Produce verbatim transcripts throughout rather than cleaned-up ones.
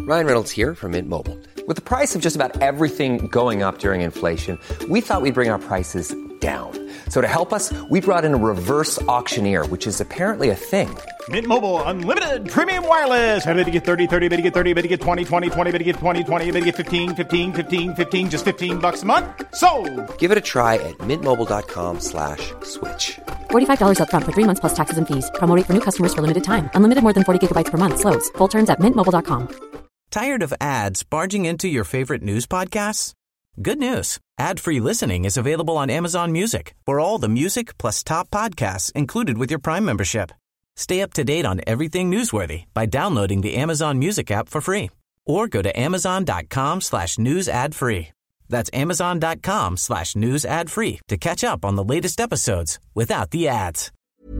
Ryan Reynolds here from Mint Mobile. With the price of just about everything going up during inflation, we thought we'd bring our prices down. So to help us, we brought in a reverse auctioneer, which is apparently a thing. Mint Mobile Unlimited Premium Wireless. How to get thirty, thirty, how to get thirty, how to get twenty, twenty, twenty, how to get twenty, twenty, how to get fifteen, fifteen, fifteen, fifteen, just fifteen bucks a month? Sold! Give it a try at mintmobile.com slash switch. forty-five dollars up front for three months plus taxes and fees. Promo rate for new customers for limited time. Unlimited more than forty gigabytes per month. Slows full terms at mint mobile dot com. Tired of ads barging into your favorite news podcasts? Good news. Ad-free listening is available on Amazon Music for all the music plus top podcasts included with your Prime membership. Stay up to date on everything newsworthy by downloading the Amazon Music app for free or go to amazon.com slash news ad free. That's amazon.com slash news ad free to catch up on the latest episodes without the ads.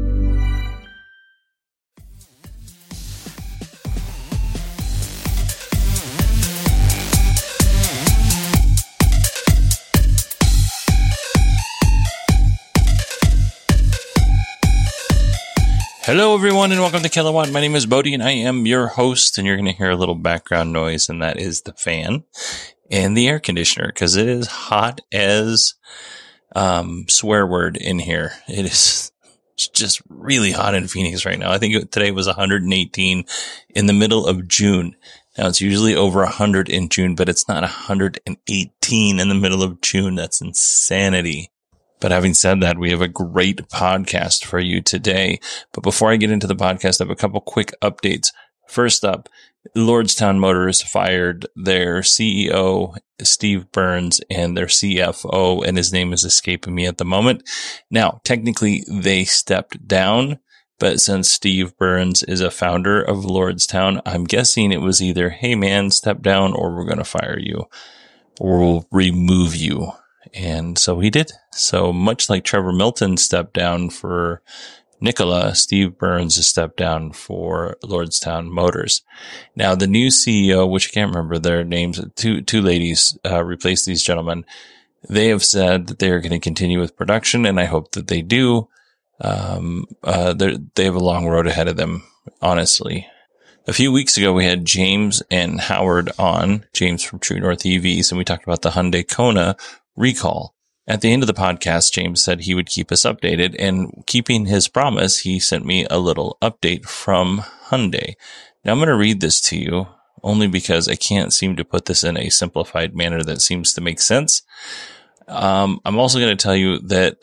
Hello, everyone, and welcome to Kilowatt. My name is Bodie, and I am your host, and you're going to hear a little background noise, and that is the fan and the air conditioner, because it is hot as um, swear word in here. It is just really hot in Phoenix right now. I think today was one hundred eighteen in the middle of June. Now, it's usually over one hundred in June, but it's not one hundred eighteen in the middle of June. That's insanity. But having said that, we have a great podcast for you today. But before I get into the podcast, I have a couple quick updates. First up, Lordstown Motors fired their C E O, Steve Burns, and their C F O, and his name is escaping me at the moment. Now, technically, they stepped down, but since Steve Burns is a founder of Lordstown, I'm guessing it was either, hey man, step down, or we're going to fire you, or we'll remove you. And so he did. So much like Trevor Milton stepped down for Nikola, Steve Burns has stepped down for Lordstown Motors. Now, the new C E O, which I can't remember their names, two two ladies uh, replaced these gentlemen. They have said that they are going to continue with production, and I hope that they do. Um, uh, they have a long road ahead of them, honestly. A few weeks ago, we had James and Howard on, James from True North E Vs, and we talked about the Hyundai Kona recall. At the end of the podcast, James said he would keep us updated, and keeping his promise, he sent me a little update from Hyundai. Now, I'm going to read this to you only because I can't seem to put this in a simplified manner that seems to make sense. Um, I'm also going to tell you that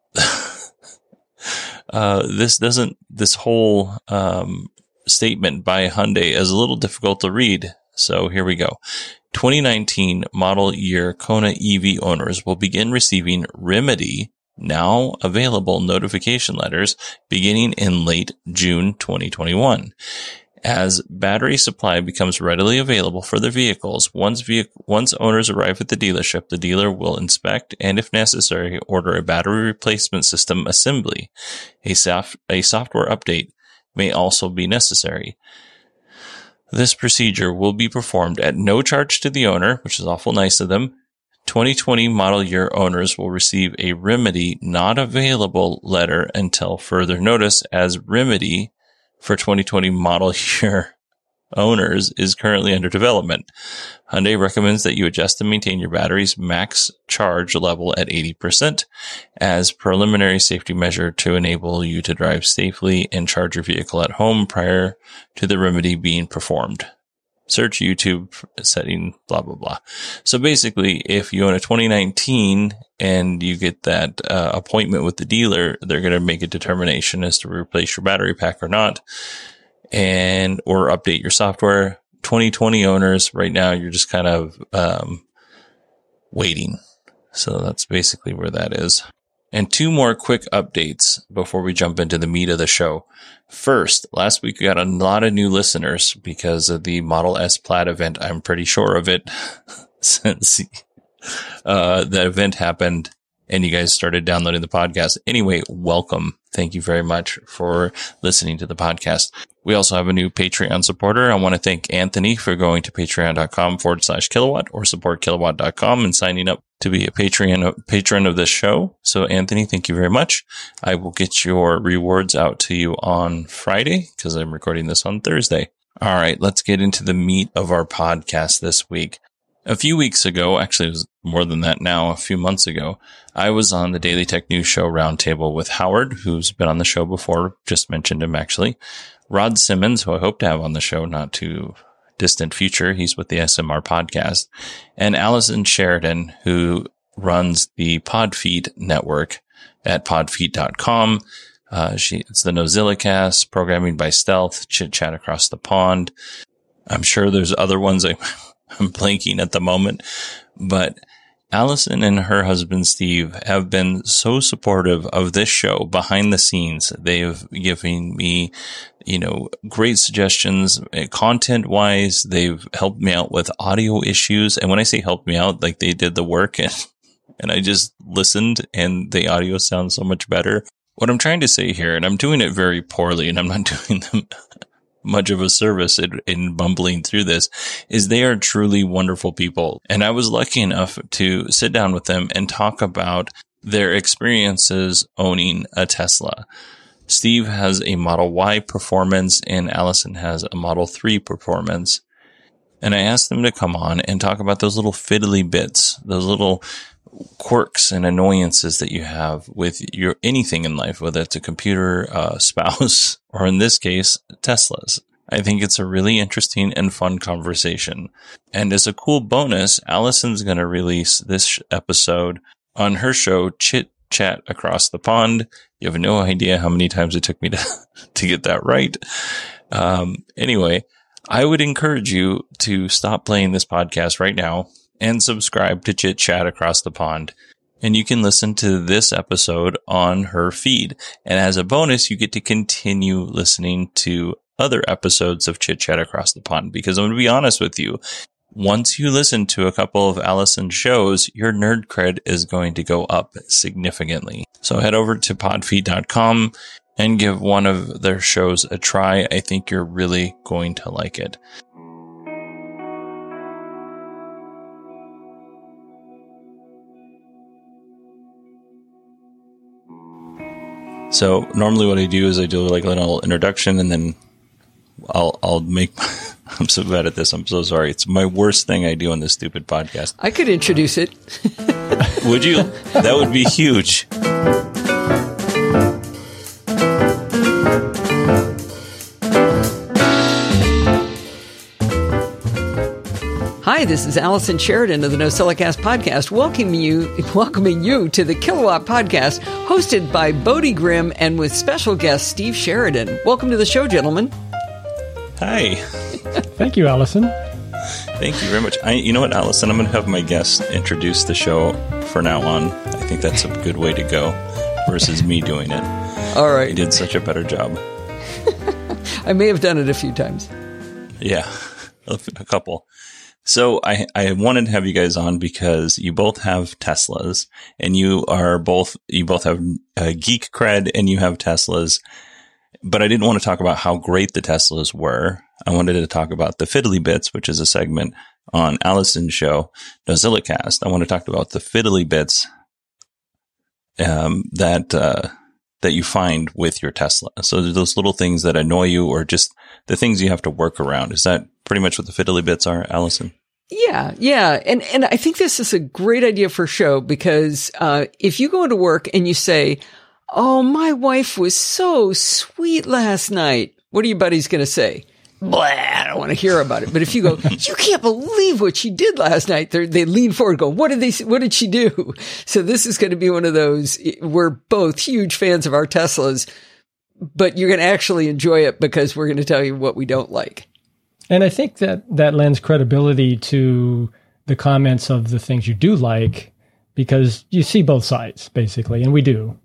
uh, this doesn't, this whole um, statement by Hyundai is a little difficult to read. So here we go. twenty nineteen model year Kona E V owners will begin receiving Remedy now available notification letters beginning in late June twenty twenty-one. As battery supply becomes readily available for their vehicles, once vehicle, once owners arrive at the dealership, the dealer will inspect and, if necessary, order a battery replacement system assembly. A, soft, a software update may also be necessary. This procedure will be performed at no charge to the owner, which is awful nice of them. twenty twenty model year owners will receive a Remedy not available letter until further notice, as Remedy for twenty twenty model year owners is currently under development. Hyundai recommends that you adjust and maintain your battery's max charge level at eighty percent as preliminary safety measure to enable you to drive safely and charge your vehicle at home prior to the remedy being performed. Search YouTube setting, blah, blah, blah. So basically, if you own a twenty nineteen and you get that uh, appointment with the dealer, they're going to make a determination as to replace your battery pack or not, and or update your software. twenty twenty owners, right now, you're just kind of um, waiting. So that's basically where that is. And two more quick updates before we jump into the meat of the show. First, last week we got a lot of new listeners because of the Model S Plaid event. I'm pretty sure of it since uh, that event happened and you guys started downloading the podcast. Anyway, welcome. Thank you very much for listening to the podcast. We also have a new Patreon supporter. I want to thank Anthony for going to patreon.com forward slash kilowatt or support kilowatt dot com and signing up to be a Patreon patron of this show. So Anthony, thank you very much. I will get your rewards out to you on Friday because I'm recording this on Thursday. All right, let's get into the meat of our podcast this week. A few weeks ago, actually it was more than that now, a few months ago, I was on the Daily Tech News Show Roundtable with Howard, who's been on the show before, just mentioned him actually, Rod Simmons, who I hope to have on the show not too distant future, he's with the S M R podcast, and Allison Sheridan, who runs the Podfeet network at podfeet dot com. Uh, she, it's the NozillaCast, Programming by Stealth, Chit Chat Across the Pond. I'm sure there's other ones I, I'm blanking at the moment, but Allison and her husband, Steve, have been so supportive of this show behind the scenes. They've given me, you know, great suggestions content wise. They've helped me out with audio issues. And when I say helped me out, like they did the work and, and I just listened and the audio sounds so much better. What I'm trying to say here, and I'm doing it very poorly and I'm not doing them much of a service in, in bumbling through this, is they are truly wonderful people. And I was lucky enough to sit down with them and talk about their experiences owning a Tesla. Steve has a Model Y Performance and Allison has a Model three Performance. And I asked them to come on and talk about those little fiddly bits, those little quirks and annoyances that you have with your anything in life, whether it's a computer, uh, spouse, or in this case, Teslas. I think it's a really interesting and fun conversation. And as a cool bonus, Allison's going to release this episode on her show, Chit Chat Across the Pond. You have no idea how many times it took me to, to get that right. Um, anyway, I would encourage you to stop playing this podcast right now and subscribe to Chit Chat Across the Pond. And you can listen to this episode on her feed. And as a bonus, you get to continue listening to other episodes of Chit Chat Across the Pond. Because I'm going to be honest with you, once you listen to a couple of Allison's shows, your nerd cred is going to go up significantly. So head over to podfeet dot com and give one of their shows a try. I think you're really going to like it. So normally what I do is I do like a little introduction and then I'll, I'll make, I'm so bad at this. I'm so sorry. It's my worst thing I do on this stupid podcast. I could introduce it. Would you? That would be huge. Hi, this is Allison Sheridan of the NozillaCast podcast, welcoming you, welcoming you to the Kilowatt podcast, hosted by Bodie Grimm and with special guest Steve Sheridan. Welcome to the show, gentlemen. Hi. Thank you, Allison. Thank you very much. I, you know what, Allison? I'm going to have my guest introduce the show for now on. I think that's a good way to go versus me doing it. All right. You did such a better job. I may have done it a few times. Yeah, a couple. So I, I wanted to have you guys on because you both have Teslas and you are both, you both have uh, geek cred and you have Teslas, but I didn't want to talk about how great the Teslas were. I wanted to talk about the fiddly bits, which is a segment on Allison's show, NozillaCast. I want to talk about the fiddly bits, um, that, uh, that you find with your Tesla. So those little things that annoy you or just the things you have to work around. Is that pretty much what the fiddly bits are, Allison? Yeah, yeah. And and I think this is a great idea for a show because uh if you go into work and you say, oh, my wife was so sweet last night, what are your buddies going to say? Blah, I don't want to hear about it. But if you go, you can't believe what she did last night, They're, they lean forward and go, what did they, what did she do? So this is going to be one of those, we're both huge fans of our Teslas, but you're going to actually enjoy it because we're going to tell you what we don't like. And I think that that lends credibility to the comments of the things you do like because you see both sides, basically, and we do.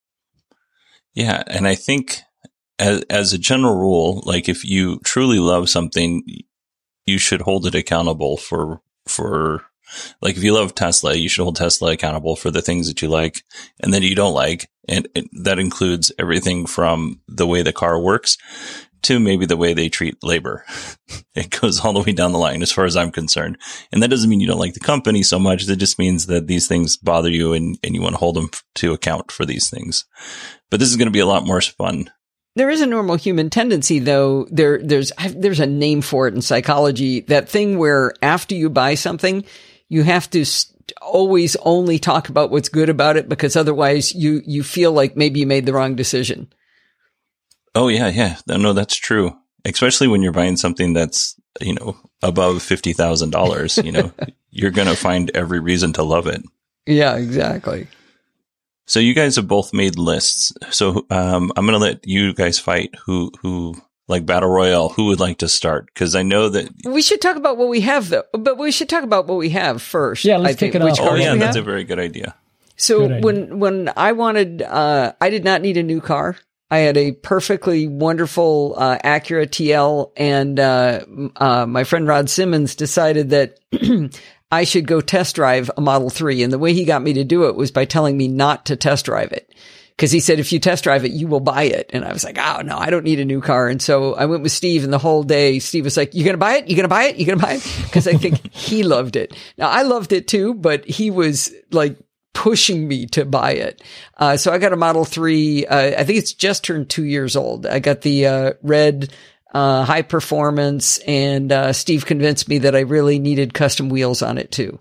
Yeah, and I think as, as a general rule, like if you truly love something, you should hold it accountable for, for, like if you love Tesla, you should hold Tesla accountable for the things that you like and that you don't like. And it, that includes everything from the way the car works to maybe the way they treat labor. It goes all the way down the line as far as I'm concerned. And that doesn't mean you don't like the company so much. That just means that these things bother you and, and you want to hold them to account for these things. But this is going to be a lot more fun There is a normal human tendency, though. There, there's, there's a name for it in psychology. That thing where after you buy something, you have to st- always only talk about what's good about it, because otherwise you, you feel like maybe you made the wrong decision. Oh yeah, yeah. No, that's true. Especially when you're buying something that's, you know, above fifty thousand dollars, you know, you're going to find every reason to love it. Yeah, exactly. So you guys have both made lists. So um, I'm going to let you guys fight who, who like Battle Royale, who would like to start? Because I know that we should talk about what we have, though. But we should talk about what we have first. Yeah, let's I think. take it Which off. Oh yeah, that's have? a very good idea. So Good idea. when when I wanted, uh, I did not need a new car. I had a perfectly wonderful uh, Acura T L, and uh, uh, my friend Rod Simmons decided that I should go test drive a Model three. And the way he got me to do it was by telling me not to test drive it. Because he said, if you test drive it, you will buy it. And I was like, oh, no, I don't need a new car. And so I went with Steve, and the whole day, Steve was like, you going to buy it? You going to buy it? You going to buy it? Because I think he loved it. Now, I loved it too, but he was like pushing me to buy it. Uh, so I got a Model three. Uh, I think it's just turned two years old. I got the uh, red uh, high performance, and uh, Steve convinced me that I really needed custom wheels on it too.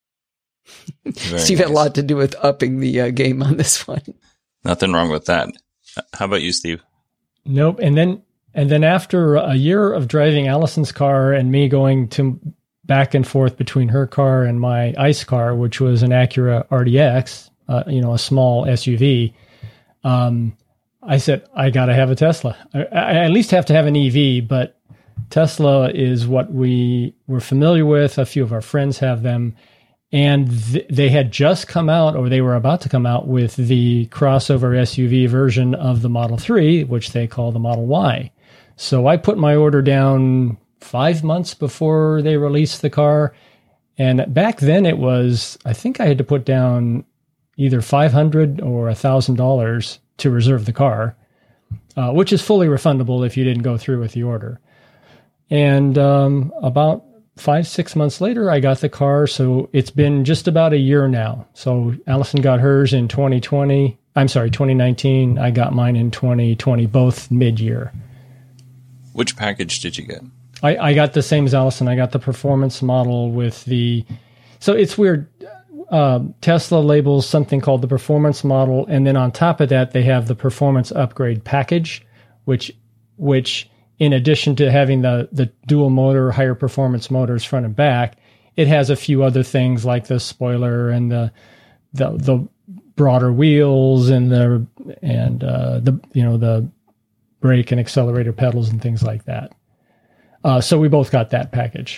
Steve nice. had a lot to do with upping the uh, game on this one. Nothing wrong with that. How about you, Steve? Nope. And then and then after a year of driving Allison's car and me going to back and forth between her car and my ICE car, which was an Acura R D X, uh, you know, a small S U V, um, I said, I got to have a Tesla. I, I at least have to have an E V, but Tesla is what we were familiar with. A few of our friends have them. And th- they had just come out, or they were about to come out, with the crossover S U V version of the Model three, which they call the Model Y. So I put my order down five months before they released the car. And back then it was, I think I had to put down either five hundred dollars or one thousand dollars to reserve the car, uh, which is fully refundable if you didn't go through with the order. And um, about Five, six months later, I got the car. So it's been just about a year now. So Allison got hers in twenty twenty. I'm sorry, twenty nineteen. I got mine in twenty twenty, both mid-year. Which package did you get? I, I got the same as Allison. I got the performance model with the... So it's weird. Uh, Tesla labels something called the performance model. And then on top of that, they have the performance upgrade package, which which... in addition to having the, the dual motor, higher performance motors front and back, it has a few other things like the spoiler and the the, the broader wheels and the and uh, the you know the brake and accelerator pedals and things like that. Uh, so we both got that package.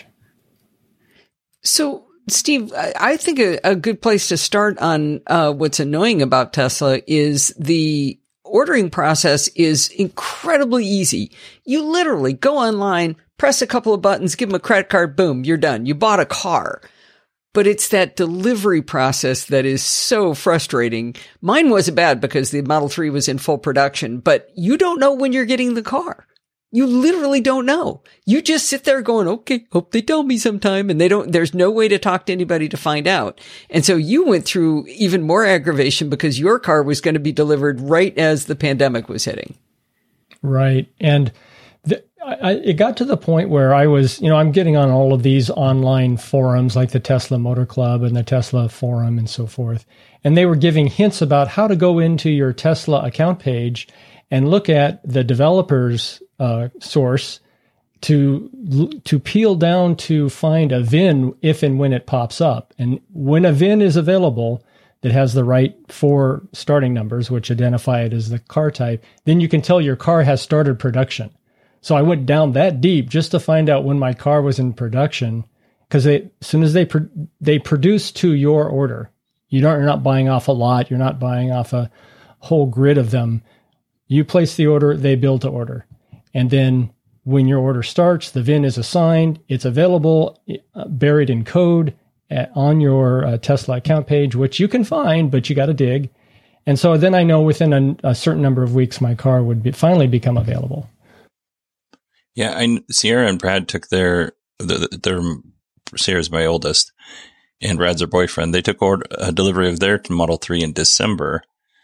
So, Steve, I think a, a good place to start on uh, what's annoying about Tesla is the ordering process is incredibly easy. You literally go online, press a couple of buttons, give them a credit card, boom, you're done. You bought a car. But it's that delivery process that is so frustrating. Mine wasn't bad because the Model three was in full production, but you don't know when you're getting the car. You literally don't know. You just sit there going, okay, hope they tell me sometime. And they don't, there's no way to talk to anybody to find out. And so you went through even more aggravation because your car was going to be delivered right as the pandemic was hitting. Right. And the, I, it got to the point where I was, you know, I'm getting on all of these online forums like the Tesla Motor Club and the Tesla Forum and so forth. And they were giving hints about how to go into your Tesla account page and look at the developer's uh, source to to peel down to find a V I N if and when it pops up. And when a V I N is available that has the right four starting numbers, which identify it as the car type, then you can tell your car has started production. So I went down that deep just to find out when my car was in production, because as soon as they pro- they produce to your order, you don't, you're not buying off a lot, you're not buying off a whole grid of them. You place the order, they build to order. And then when your order starts, the V I N is assigned, it's available, uh, buried in code at, on your uh, Tesla account page, which you can find, but you got to dig. And so then I know within a, a certain number of weeks, my car would be, finally become available. Yeah, I, Sierra and Brad took their, the, their, Sierra's my oldest, and Brad's her boyfriend. They took order, a delivery of their Model three in December.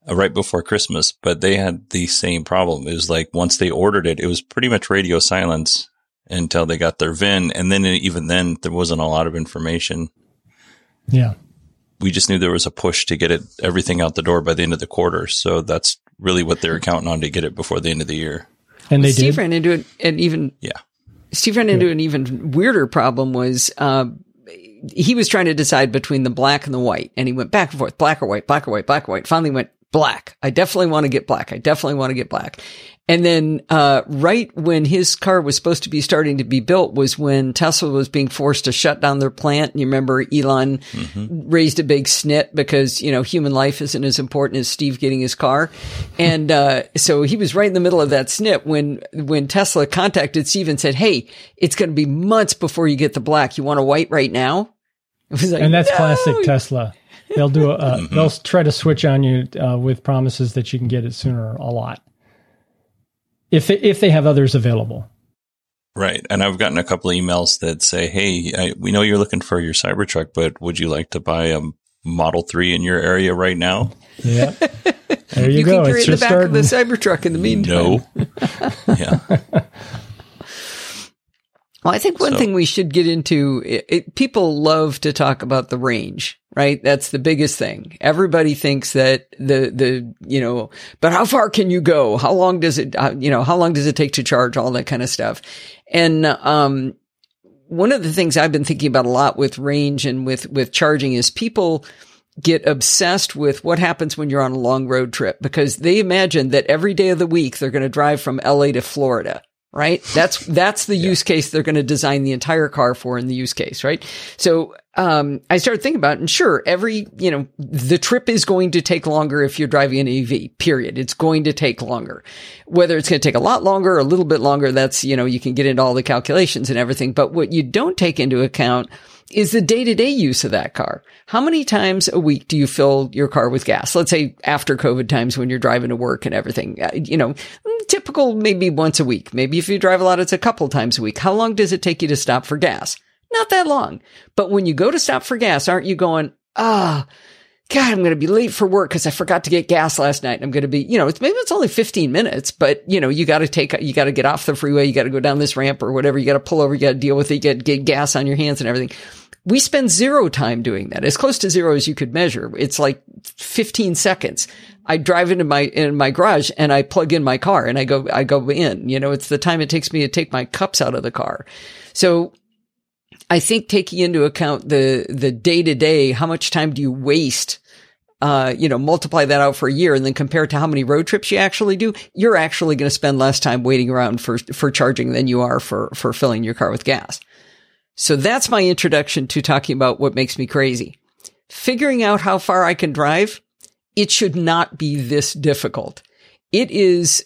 uh, right before Christmas, but they had the same problem. It was like once they ordered it, it was pretty much radio silence until they got their V I N. And then even then, there wasn't a lot of information. Yeah. We just knew there was a push to get it everything out the door by the end of the quarter. So that's really what they were counting on to get it before the end of the year. And they Steve did. ran into it, and even Yeah. Steve ran into an even weirder problem was uh, he was trying to decide between the black and the white, and he went back and forth, black or white, black or white, black or white. Finally went black. I definitely want to get black. I definitely want to get black. And then uh right when his car was supposed to be starting to be built was when Tesla was being forced to shut down their plant. And you remember Elon mm-hmm. raised a big snit because, you know, human life isn't as important as Steve getting his car. And uh so he was right in the middle of that snit when when Tesla contacted Steve and said, hey, it's going to be months before you get the black. You want a white right now? It was like, and that's no! classic Tesla. They'll do a, uh, mm-hmm. they'll try to switch on you uh, with promises that you can get it sooner a lot. If they, if they have others available. Right. And I've gotten a couple of emails that say, hey, I, we know you're looking for your Cybertruck, but would you like to buy a Model three in your area right now? Yeah. There you, you go. can create it's the just back starting. of the Cybertruck in the meantime. No. Yeah. Well, I think one So- thing we should get into, it, it, people love to talk about the range, right? That's the biggest thing. Everybody thinks that the, the, you know, but how far can you go? How long does it, uh, you know, how long does it take to charge? All that kind of stuff. And, um, one of the things I've been thinking about a lot with range and with, with charging is people get obsessed with what happens when you're on a long road trip because they imagine that every day of the week they're going to drive from L A to Florida. Right? That's, that's the yeah. use case they're going to design the entire car for in the use case, right? So, um, I started thinking about it and sure, every, you know, the trip is going to take longer if you're driving an E V, period. It's going to take longer. Whether it's going to take a lot longer or a little bit longer, that's, you know, you can get into all the calculations and everything. But what you don't take into account is the day-to-day use of that car. How many times a week do you fill your car with gas? Let's say after COVID times when you're driving to work and everything, uh, you know, typical maybe once a week. Maybe if you drive a lot, it's a couple times a week. How long does it take you to stop for gas? Not that long. But when you go to stop for gas, aren't you going, ah, oh, God, I'm going to be late for work because I forgot to get gas last night. I'm going to be, you know, it's maybe it's only fifteen minutes, but you know, you got to take, you got to get off the freeway. You got to go down this ramp or whatever. You got to pull over. You got to deal with it. You get, get gas on your hands and everything. We spend zero time doing that, as close to zero as you could measure. It's like fifteen seconds. I drive into my, in my garage and I plug in my car and I go, I go in, you know, it's the time it takes me to take my cups out of the car. So I think taking into account the, the day to day, how much time do you waste? Uh, you know, multiply that out for a year and then compare it to how many road trips you actually do. You're actually going to spend less time waiting around for, for charging than you are for, for filling your car with gas. So that's my introduction to talking about what makes me crazy. Figuring out how far I can drive, it should not be this difficult. It is,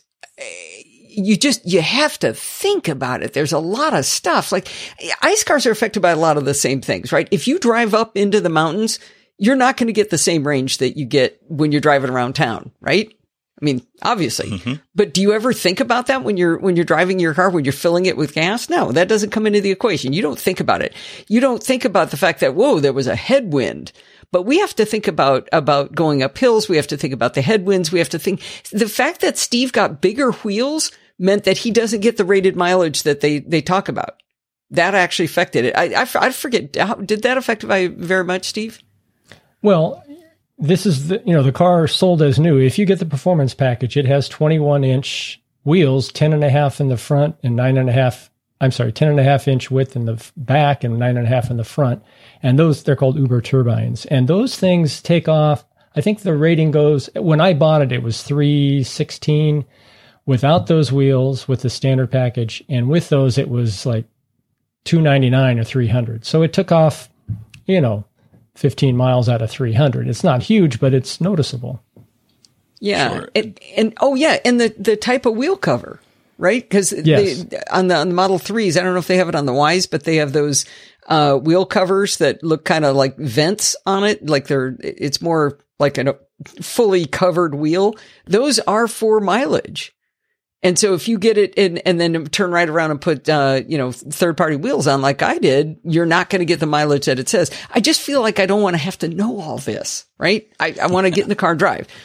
you just, you have to think about it. There's a lot of stuff. Like, ice cars are affected by a lot of the same things, right? If you drive up into the mountains, you're not going to get the same range that you get when you're driving around town, right? I mean, obviously, mm-hmm. But do you ever think about that when you're, when you're driving your car, when you're filling it with gas? No, that doesn't come into the equation. You don't think about it. You don't think about the fact that, whoa, there was a headwind. But we have to think about, about going up hills. We have to think about the headwinds. We have to think the fact that Steve got bigger wheels meant that he doesn't get the rated mileage that they, they talk about. That actually affected it. I, I, I forget. How, did that affect it very much, Steve? Well, this is the, you know, the car sold as new. If you get the performance package, it has twenty-one inch wheels, ten and a half in the front and nine and a half, I'm sorry, ten and a half inch width in the back and nine and a half in the front. And those, they're called Uber turbines. And those things take off. I think the rating goes, when I bought it, it was three sixteen without those wheels with the standard package. And with those, it was like two ninety-nine or three hundred. So it took off, you know, fifteen miles out of three hundred. It's not huge, but it's noticeable. Yeah. Sure. And, and, oh yeah. And the, the type of wheel cover, right? Because yes. on the, on the Model threes, I don't know if they have it on the Ys, but they have those, uh, wheel covers that look kind of like vents on it. Like they're, it's more like a fully covered wheel. Those are for mileage. And so if you get it in and then turn right around and put, uh, you know, third party wheels on like I did, you're not going to get the mileage that it says. I just feel like I don't want to have to know all this, right? I, I want to get in the car and drive.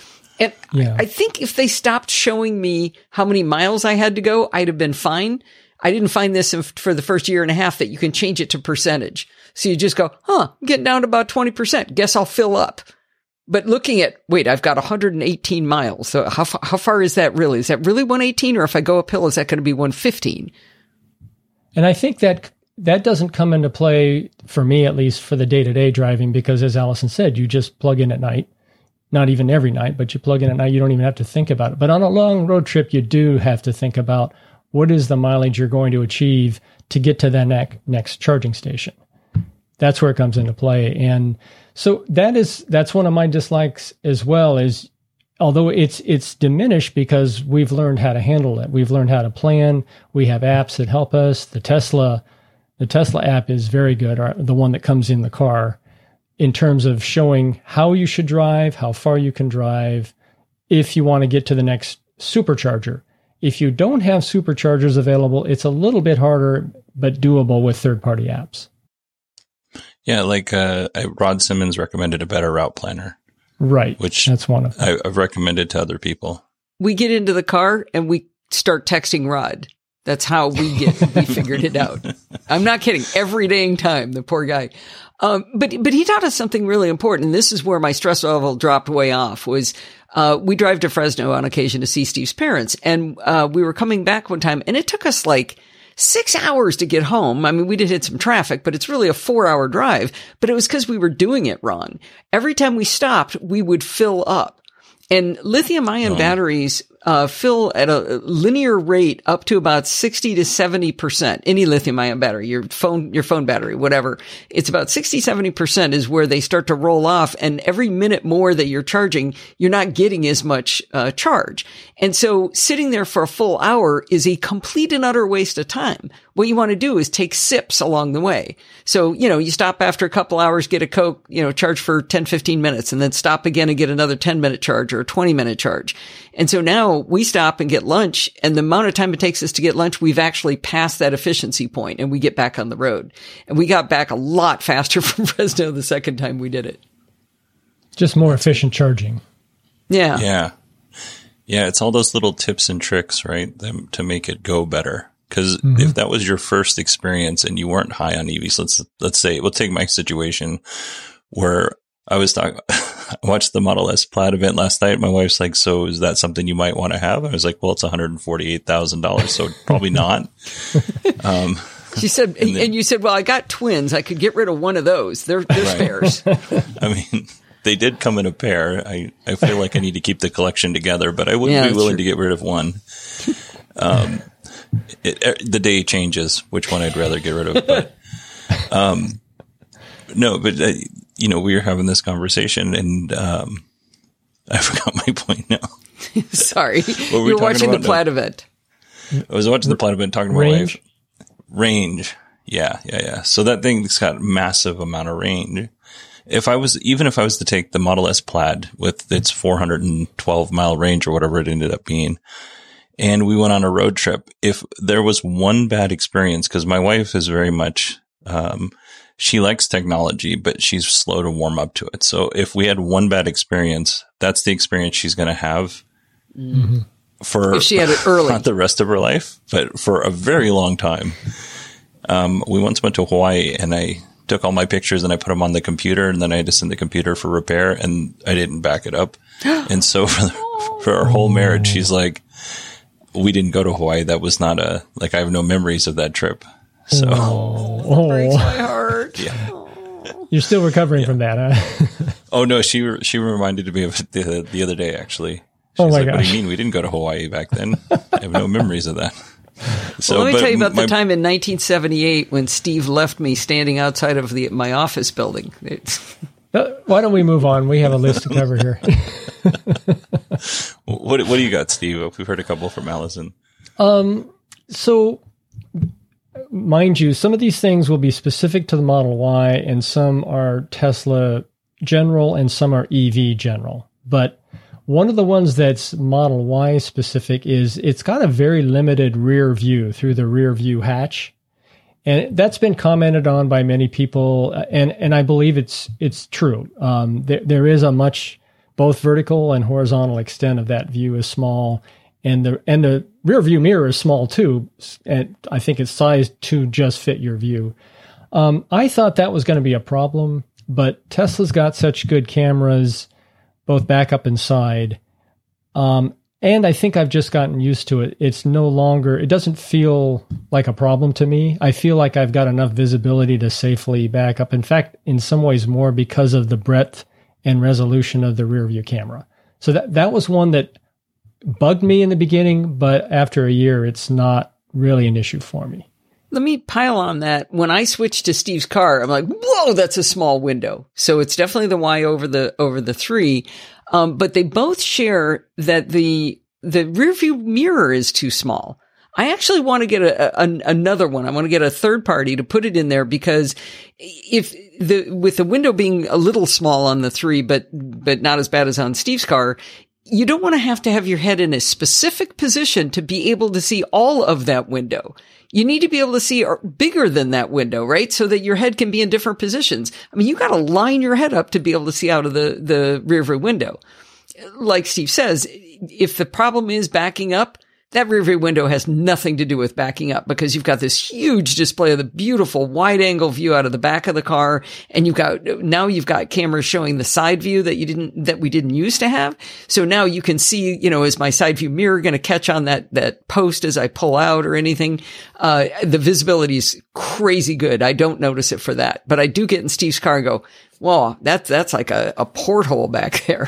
And Yeah. I think if they stopped showing me how many miles I had to go, I'd have been fine. I didn't find this in, for the first year and a half that you can change it to percentage. So you just go, huh, I'm getting down to about twenty percent. Guess I'll fill up. But looking at, wait, I've got one hundred eighteen miles. So how, how far is that really? Is that really one eighteen? Or if I go uphill, is that going to be one fifteen? And I think that that doesn't come into play, for me at least, for the day-to-day driving, because as Allison said, you just plug in at night. Not even every night, but you plug in at night, you don't even have to think about it. But on a long road trip, you do have to think about what is the mileage you're going to achieve to get to that ne- next charging station. That's where it comes into play. And so that is, that's one of my dislikes as well, is although it's, it's diminished because we've learned how to handle it. We've learned how to plan. We have apps that help us. The Tesla, the Tesla app is very good, or the one that comes in the car, in terms of showing how you should drive, how far you can drive, if you want to get to the next supercharger. If you don't have superchargers available, it's a little bit harder, but doable with third-party apps. Yeah, like uh, I, Rod Simmons recommended a better route planner. Right. Which that's one of them. I, I've recommended to other people. We get into the car and we start texting Rod. That's how we get, we figured it out. I'm not kidding. Every dang time, the poor guy. Um, but, but he taught us something really important. And this is where my stress level dropped way off was, uh, we drive to Fresno on occasion to see Steve's parents. And, uh, we were coming back one time and it took us like six hours to get home. I mean, we did hit some traffic, but it's really a four hour drive, but it was because we were doing it wrong. Every time we stopped, we would fill up. And lithium ion oh. batteries uh, fill at a linear rate up to about sixty to seventy percent. Any lithium ion battery, your phone, your phone battery, whatever. It's about sixty, seventy percent is where they start to roll off. And every minute more that you're charging, you're not getting as much uh, charge. And so sitting there for a full hour is a complete and utter waste of time. What you want to do is take sips along the way. So, you know, you stop after a couple hours, get a Coke, you know, charge for ten, fifteen minutes, and then stop again and get another ten minute charge or a twenty minute charge. And so now we stop and get lunch, and the amount of time it takes us to get lunch, we've actually passed that efficiency point and we get back on the road. And we got back a lot faster from Fresno the second time we did it. Just more efficient charging. Yeah. Yeah. Yeah. It's all those little tips and tricks, right? Them to make it go better. Because mm-hmm. if that was your first experience and you weren't high on E Vs, let's let's say, we'll take my situation where I was talking, I watched the Model S Plaid event last night. My wife's like, so is that something you might want to have? I was like, well, it's one hundred forty-eight thousand dollars, so probably not. Um, she said, and, then, and you said, well, I got twins. I could get rid of one of those. They're, they're right. spares. I mean, they did come in a pair. I, I feel like I need to keep the collection together, but I wouldn't yeah, be willing true. to get rid of one. Um, It, it, the day changes which one I'd rather get rid of, but, um, no, but, uh, you know, we were having this conversation and, um, I forgot my point now. Sorry. We you were watching about? the Plaid event. I was watching the Plaid event talking about range. Life. Range. Yeah. Yeah. Yeah. So that thing's got massive amount of range. If I was, even if I was to take the Model S Plaid with its four hundred twelve mile range or whatever it ended up being, and we went on a road trip, if there was one bad experience, because my wife is very much, um, she likes technology, but she's slow to warm up to it. So if we had one bad experience, that's the experience she's going to have mm-hmm. for if she had it early. Not the rest of her life, but for a very long time. Um, we once went to Hawaii and I took all my pictures and I put them on the computer, and then I had to send the computer for repair, and I didn't back it up. And so for, the, for our whole marriage, she's like, we didn't go to Hawaii. That was not a, like, I have no memories of that trip. So oh, breaks my heart. Yeah. You're still recovering yeah. from that, huh? Oh no, she, she reminded me of it the, the other day, actually. She's oh my like, gosh. What do you mean? We didn't go to Hawaii back then. I have no memories of that. So, well, let me tell you about my, the time in nineteen seventy-eight when Steve left me standing outside of the, my office building. It's Why don't we move on? We have a list to cover here. what What do you got, Steve? We've heard a couple from Allison. Um. So, mind you, some of these things will be specific to the Model Y, and some are Tesla general, and some are E V general. But one of the ones that's Model Y specific is it's got a very limited rear view through the rear view hatch. And that's been commented on by many people, and, and I believe it's it's true. Um, there, there is a much both vertical and horizontal extent of that view is small, and the and the rear view mirror is small too. And I think it's sized to just fit your view. Um, I thought that was going to be a problem, but Tesla's got such good cameras, both backup and side. Um, and I think I've just gotten used to it. It's no longer, it doesn't feel like a problem to me. I feel like I've got enough visibility to safely back up. In fact, in some ways more because of the breadth and resolution of the rear view camera. So that, that was one that bugged me in the beginning, but after a year, it's not really an issue for me. Let me pile on that. When I switched to Steve's car, I'm like, whoa, that's a small window. So it's definitely the Y over the, over the three. Um, but they both share that the, the rear view mirror is too small. I actually want to get a, a, another one. I want to get a third party to put it in there because if the, with the window being a little small on the three, but, but not as bad as on Steve's car, you don't want to have to have your head in a specific position to be able to see all of that window. You need to be able to see bigger than that window, right? So that your head can be in different positions. I mean, you got to line your head up to be able to see out of the, the rear view window. Like Steve says, if the problem is backing up, that rear view window has nothing to do with backing up because you've got this huge display of the beautiful wide angle view out of the back of the car. And you've got, now you've got cameras showing the side view that you didn't, that we didn't used to have. So now you can see, you know, is my side view mirror going to catch on that, that post as I pull out or anything? Uh, the visibility is crazy good. I don't notice it for that, but I do get in Steve's car and go, whoa, that's, that's like a, a porthole back there.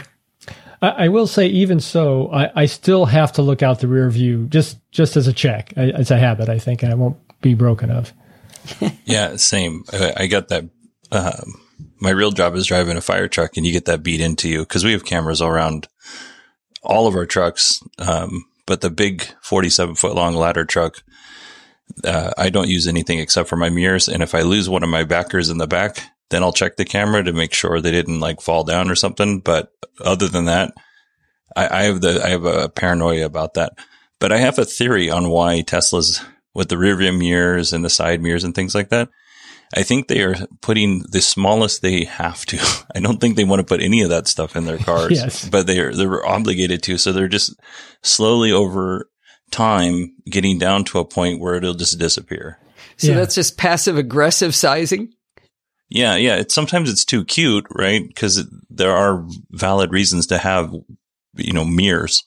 I will say, even so, I, I still have to look out the rear view just, just as a check. I, it's a habit, I think, and I won't be broken of. Yeah, same. I, I got that. Um, my real job is driving a fire truck, and you get that beat into you because we have cameras all around all of our trucks. Um, but the big forty-seven foot long ladder truck, uh, I don't use anything except for my mirrors. And if I lose one of my backers in the back, then I'll check the camera to make sure they didn't like fall down or something. But other than that, I, I have the, I have a paranoia about that. But I have a theory on why Teslas with the rear view mirrors and the side mirrors and things like that, I think they are putting the smallest they have to. I don't think they want to put any of that stuff in their cars, yes. But they're, they're obligated to. So they're just slowly over time getting down to a point where it'll just disappear. So Yeah. that's just passive aggressive sizing. Yeah, yeah. It's sometimes it's too cute, right? Because it, there are valid reasons to have, you know, mirrors.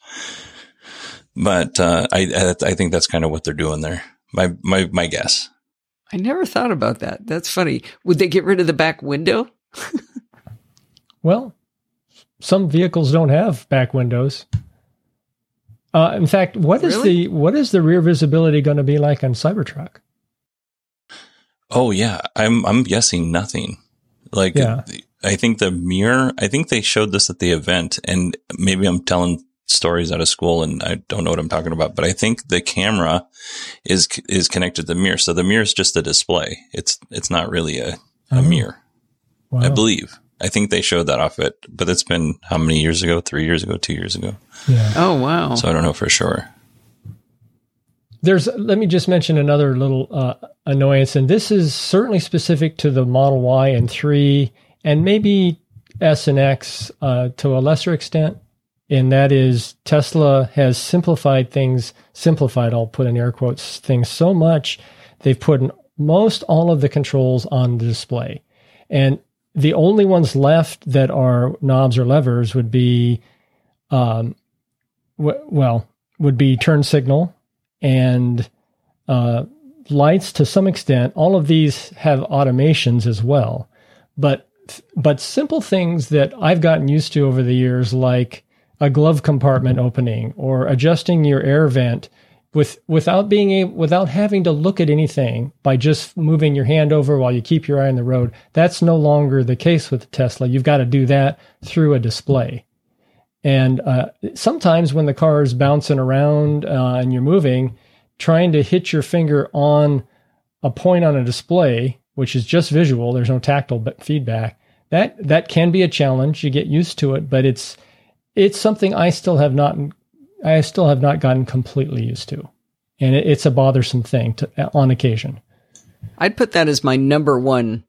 But uh, I, I I think that's kind of what they're doing there. My my my guess. I never thought about that. That's funny. Would they get rid of the back window? Well, some vehicles don't have back windows. Uh, in fact, what is Really? the what is the rear visibility going to be like on Cybertruck? Oh yeah, I'm I'm guessing nothing. Like Yeah. I think the mirror. I think they showed this at the event, and maybe I'm telling stories out of school, and I don't know what I'm talking about. But I think the camera is is connected to the mirror, so the mirror is just a display. It's it's not really a, a Oh. mirror. Wow. I believe. I think they showed that off it, but it's been how many years ago? Three years ago? Two years ago? Yeah. Oh, wow. So I don't know for sure. There's, let me just mention another little uh, annoyance, and this is certainly specific to the Model Y and three, and maybe S and X uh, to a lesser extent, and that is Tesla has simplified things, simplified, I'll put in air quotes, things so much, they've put in most all of the controls on the display. And the only ones left that are knobs or levers would be, um, w- well, would be turn signal, and uh, lights to some extent. All of these have automations as well, but but simple things that I've gotten used to over the years, like a glove compartment opening or adjusting your air vent with without being able, without having to look at anything, by just moving your hand over while you keep your eye on the road. That's no longer the case with the Tesla. You've got to do that through a display. And uh, sometimes when the car is bouncing around uh, and you're moving, trying to hit your finger on a point on a display, which is just visual, there's no tactile feedback, that that can be a challenge. You get used to it, but it's it's something I still have not I still have not gotten completely used to, and it, it's a bothersome thing to, on occasion. I'd put that as my number one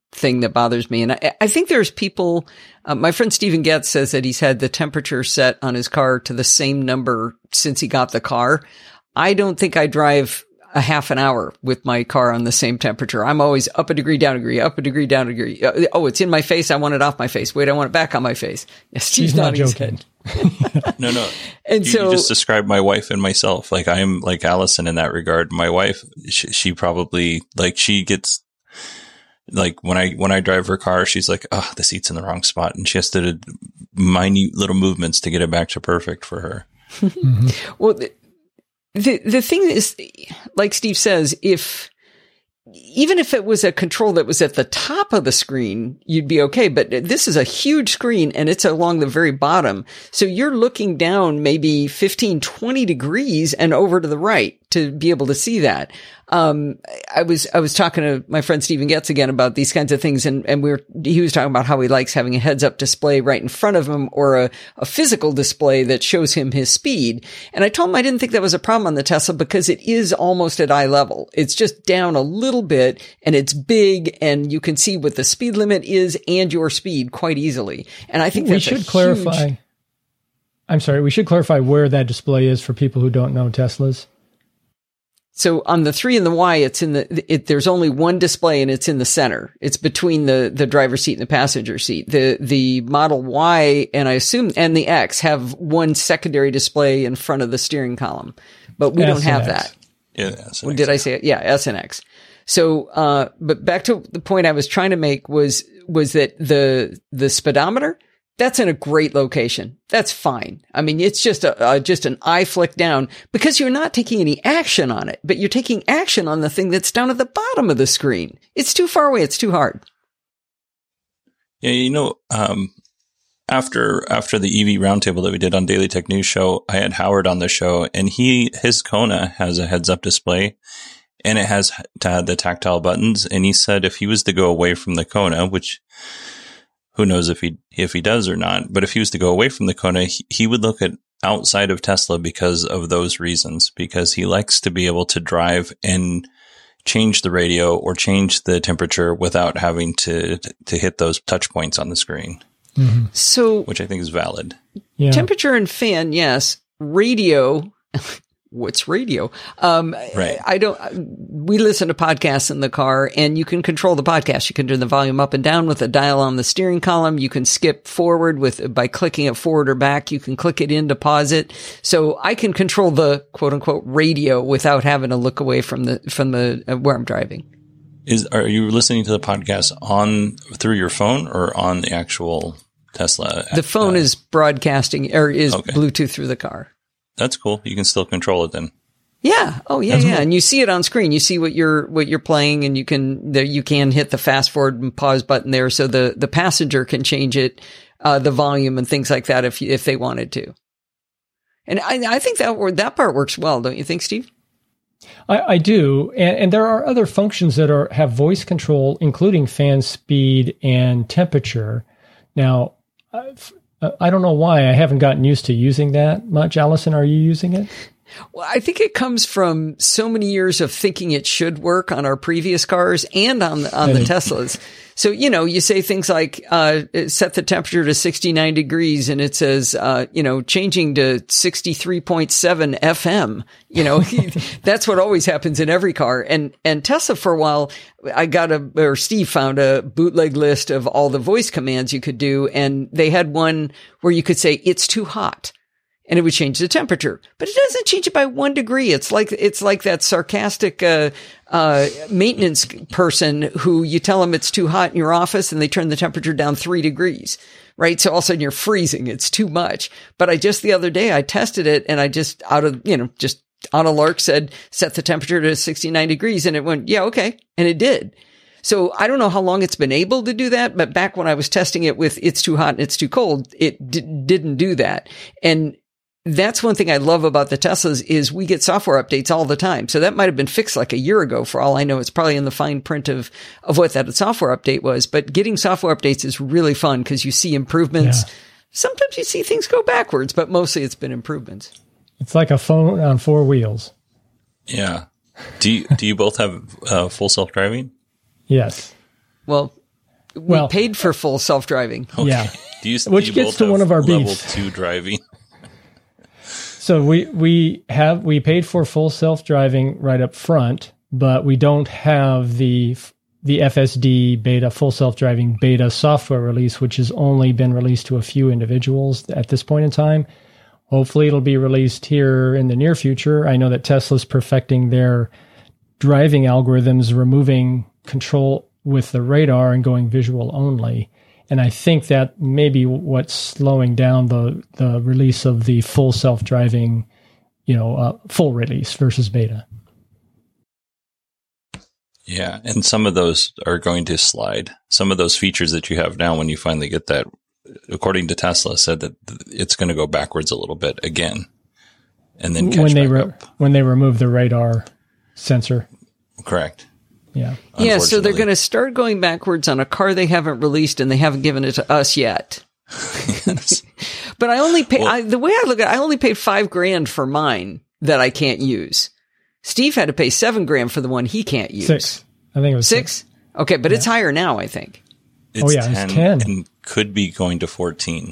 thing that bothers me. And I, I think there's people, uh, my friend Stephen Getz says that he's had the temperature set on his car to the same number since he got the car. I don't think I drive a half an hour with my car on the same temperature. I'm always up a degree, down a degree, up a degree, down a degree. Oh, it's in my face. I want it off my face. Wait, I want it back on my face. Yes, Steve's nodding his head. No, no. And you, so you just described my wife and myself. Like I'm like Allison in that regard. My wife, she, she probably like she gets like when I when I drive her car, she's like, "Oh, the seat's in the wrong spot," and she has to do minute little movements to get it back to perfect for her. Mm-hmm. Well. The, The the thing is, like Steve says, if even if it was a control that was at the top of the screen, you'd be okay. But this is a huge screen and it's along the very bottom. So you're looking down maybe fifteen, twenty degrees and over to the right to be able to see that. Um, I was, I was talking to my friend Stephen Getz again about these kinds of things. And, and we were, he was talking about how he likes having a heads up display right in front of him or a, a physical display that shows him his speed. And I told him I didn't think that was a problem on the Tesla because it is almost at eye level. It's just down a little bit and it's big and you can see what the speed limit is and your speed quite easily. And I think we that's should a clarify. Huge... I'm sorry. We should clarify where that display is for people who don't know Teslas. So on the three and the Y, it's in the, it, there's only one display and it's in the center. It's between the, the driver's seat and the passenger seat. The, the Model Y and I assume, and the X have one secondary display in front of the steering column, but we S don't have and that. X. Yeah. S and X. Did I say it? Yeah. S and X. So, uh, but back to the point I was trying to make was, was that the, the speedometer, that's in a great location. That's fine. I mean, it's just a, uh, just an eye flick down because you're not taking any action on it, but you're taking action on the thing that's down at the bottom of the screen. It's too far away. It's too hard. Yeah. You know, um, after, after the E V roundtable that we did on Daily Tech News Show, I had Howard on the show and he, his Kona has a heads up display and it has t- the tactile buttons. And he said if he was to go away from the Kona, which who knows if he if he does or not, but if he was to go away from the Kona, he, he would look at outside of Tesla because of those reasons, because he likes to be able to drive and change the radio or change the temperature without having to to hit those touch points on the screen. Mm-hmm. So, which I think is valid. Yeah. Temperature and fan, yes. Radio. What's radio? Um, right. I don't, we listen to podcasts in the car and you can control the podcast. You can turn the volume up and down with a dial on the steering column. You can skip forward with, by clicking it forward or back. You can click it in to pause it. So I can control the quote unquote radio without having to look away from the, from the, uh, where I'm driving. Is, are you listening to the podcast on, through your phone or on the actual Tesla? The phone uh, is broadcasting or is okay. Bluetooth through the car. That's cool. You can still control it then. Yeah. Oh, yeah, That's yeah. cool. And you see it on screen. You see what you're what you're playing, and you can there you can hit the fast forward and pause button there, so the the passenger can change it, uh, the volume and things like that if if they wanted to. And I I think that that part works well, don't you think, Steve? I, I do, and, and there are other functions that are have voice control, including fan speed and temperature. Now, I've, I don't know why I haven't gotten used to using that much. Allison, are you using it? Well, I think it comes from so many years of thinking it should work on our previous cars and on the, on the Teslas. So, you know, you say things like, uh, set the temperature to sixty-nine degrees and it says, uh, you know, changing to sixty-three point seven F M, you know, that's what always happens in every car. And, and Tesla for a while, I got a, or Steve found a bootleg list of all the voice commands you could do. And they had one where you could say, it's too hot. And it would change the temperature, but it doesn't change it by one degree. It's like, it's like that sarcastic, uh, uh, maintenance person who you tell them it's too hot in your office and they turn the temperature down three degrees, right? So all of a sudden you're freezing. It's too much. But I just the other day I tested it and I just out of, you know, just on a lark said, set the temperature to sixty-nine degrees. And it went, yeah, okay. And it did. So I don't know how long it's been able to do that, but back when I was testing it with it's too hot and it's too cold, it d- didn't do that. And that's one thing I love about the Teslas is we get software updates all the time. So that might have been fixed like a year ago. For all I know, it's probably in the fine print of, of what that software update was. But getting software updates is really fun because you see improvements. Yeah. Sometimes you see things go backwards, but mostly it's been improvements. It's like a phone on four wheels. Yeah. Do you, do you both have uh, full self-driving? Yes. Well, we well, paid for full self-driving. Okay. Yeah. Do you, Which do you gets both to have one of our level beefs. two driving? So we we have we paid for full self-driving right up front, but we don't have the the F S D beta, full self-driving beta software release, which has only been released to a few individuals at this point in time. Hopefully it'll be released here in the near future. I know that Tesla's perfecting their driving algorithms, removing control with the radar and going visual only. And I think that may be what's slowing down the, the release of the full self-driving, you know, uh, full release versus beta. Yeah, and some of those are going to slide. Some of those features that you have now, when you finally get that, according to Tesla, said that it's going to go backwards a little bit again, and then catch when they back re- up. when they remove the radar sensor. Correct. Yeah. Yeah, so they're Unfortunately. going to start going backwards on a car they haven't released, and they haven't given it to us yet. But I only pay, Well- I, the way I look at it, I only paid five grand for mine that I can't use. Steve had to pay seven grand for the one he can't use. Six. I think it was six. Six? Okay, but it's higher now, I think. It's Oh, yeah, it's ten, ten. and could be going to fourteen.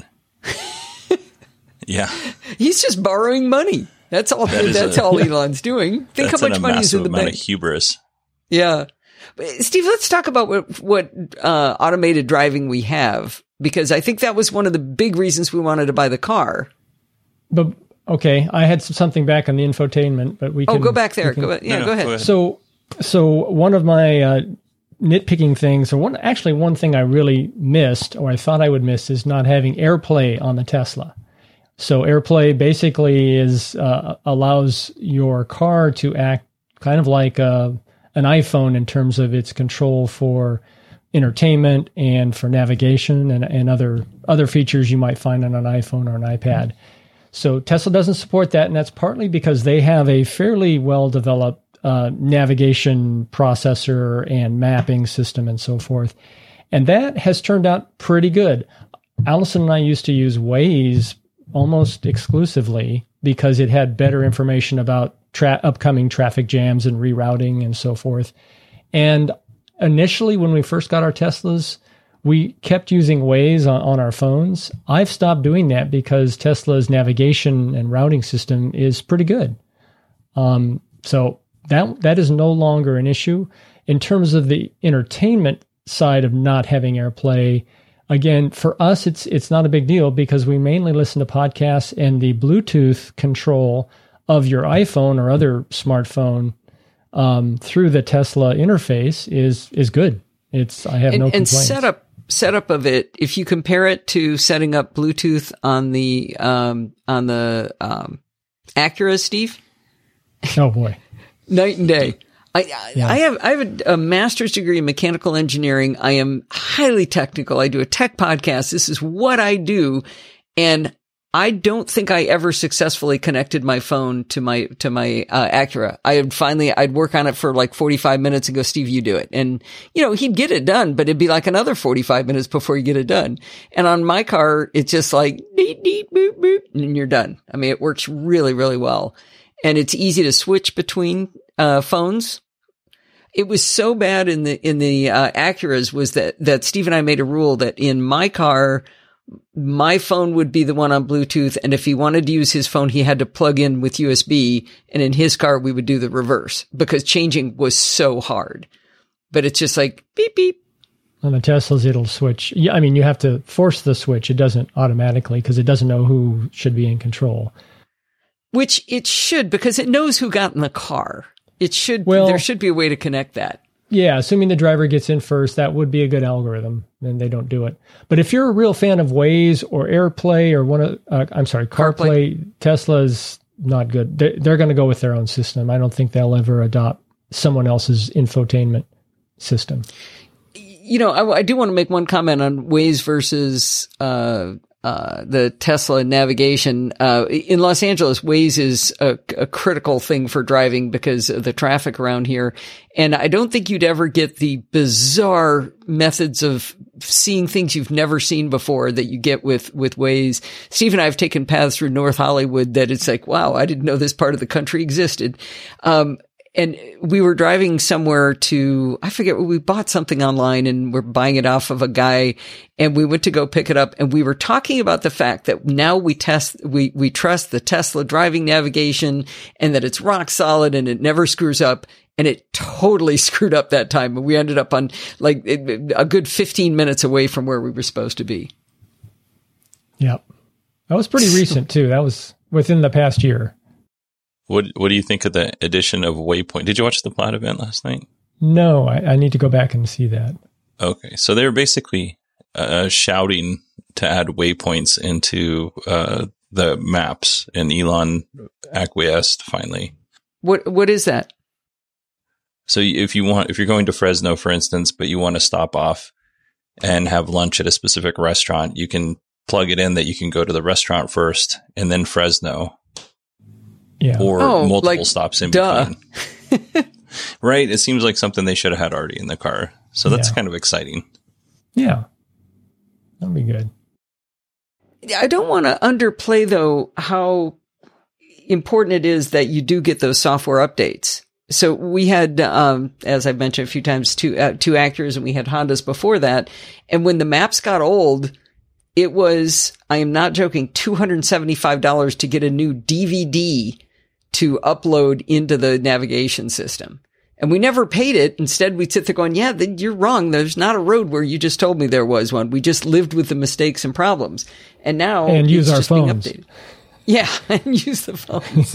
Yeah, He's just borrowing money. That's all. That is That's a- all Elon's doing. Think that's how an much a money is massive in the amount bank. of hubris. Yeah. But, Steve, let's talk about what, what uh, automated driving we have, because I think that was one of the big reasons we wanted to buy the car. But okay, I had something back on the infotainment, but we Oh, can go back there. we can- Go, yeah, No, no, go ahead. go ahead. So, so one of my uh, nitpicking things, or one actually one thing I really missed, or I thought I would miss, is not having AirPlay on the Tesla. So AirPlay basically is uh, allows your car to act kind of like a, an iPhone in terms of its control for entertainment and for navigation and, and other other features you might find on an iPhone or an iPad. So Tesla doesn't support that, and that's partly because they have a fairly well-developed uh, navigation processor and mapping system and so forth. And that has turned out pretty good. Allison and I used to use Waze almost exclusively because it had better information about tra- upcoming traffic jams and rerouting and so forth. And initially, when we first got our Teslas, we kept using Waze on, on our phones. I've stopped doing that because Tesla's navigation and routing system is pretty good. Um, so that that is no longer an issue. In terms of the entertainment side of not having AirPlay, again, for us, it's it's not a big deal because we mainly listen to podcasts, and the Bluetooth control of your iPhone or other smartphone um, through the Tesla interface is is good. It's I have And, no and complaints. setup setup of it, if you compare it to setting up Bluetooth on the um, on the um, Acura, Steve, Oh boy, night and day. I, I, Yeah. I have I have a, a master's degree in mechanical engineering. I am highly technical. I do a tech podcast. This is what I do, and I don't think I ever successfully connected my phone to my to my uh, Acura. I would finally I'd work on it for like forty-five minutes and go, Steve, you do it, and you know he'd get it done, but it'd be like another forty-five minutes before you get it done. And on my car, it's just like beep beep boop boop, and you're done. I mean, it works really really well, and it's easy to switch between uh, phones. It was so bad in the, in the, uh, Acuras was that, that Steve and I made a rule that in my car, my phone would be the one on Bluetooth. And if he wanted to use his phone, he had to plug in with U S B. And in his car, we would do the reverse because changing was so hard. But it's just like beep, beep. on the Teslas, it'll switch. Yeah, I mean, you have to force the switch. It doesn't automatically because it doesn't know who should be in control. Which it should, because it knows who got in the car. It should, Well- there should be a way to connect that. Yeah, assuming the driver gets in first, that would be a good algorithm, and they don't do it. But if you're a real fan of Waze or AirPlay or one of, uh, I'm sorry, CarPlay, Tesla's not good. They're, they're going to go with their own system. I don't think they'll ever adopt someone else's infotainment system. You know, I, I do want to make one comment on Waze versus uh, uh, the Tesla navigation. Uh, in Los Angeles, Waze is a, a critical thing for driving because of the traffic around here. And I don't think you'd ever get the bizarre methods of seeing things you've never seen before that you get with, with Waze. Steve and I have taken paths through North Hollywood that it's like, wow, I didn't know this part of the country existed. Um, and we were driving somewhere to, I forget, we bought something online and we're buying it off of a guy, and we went to go pick it up, and we were talking about the fact that now we test, we, we trust the Tesla driving navigation and that it's rock solid and it never screws up. And it totally screwed up that time. And we ended up on like a good fifteen minutes away from where we were supposed to be. Yep. That was pretty recent too. That was within the past year. What What do you think of the addition of Waypoint? Did you watch the Plaid event last night? No, I, I need to go back and see that. Okay. So they were basically uh, shouting to add waypoints into uh, the maps, and Elon acquiesced finally. What What is that? So if you want, if you're going to Fresno, for instance, but you want to stop off and have lunch at a specific restaurant, you can plug it in that you can go to the restaurant first and then Fresno. Yeah. Or oh, multiple like, stops in duh. between. Right? It seems like something they should have had already in the car. So that's yeah. kind of exciting. Yeah. That'd be good. I don't want to underplay, though, how important it is that you do get those software updates. So we had, um, as I've mentioned a few times, two, uh, two Acuras, and we had Hondas before that. And when the maps got old, it was, I am not joking, two hundred seventy-five dollars to get a new D V D to upload into the navigation system. And we never paid it. Instead, we'd sit there going, yeah, you're wrong. There's not a road where you just told me there was one. We just lived with the mistakes and problems. And now and use it's our just phones. being updated. Yeah, and use the phones.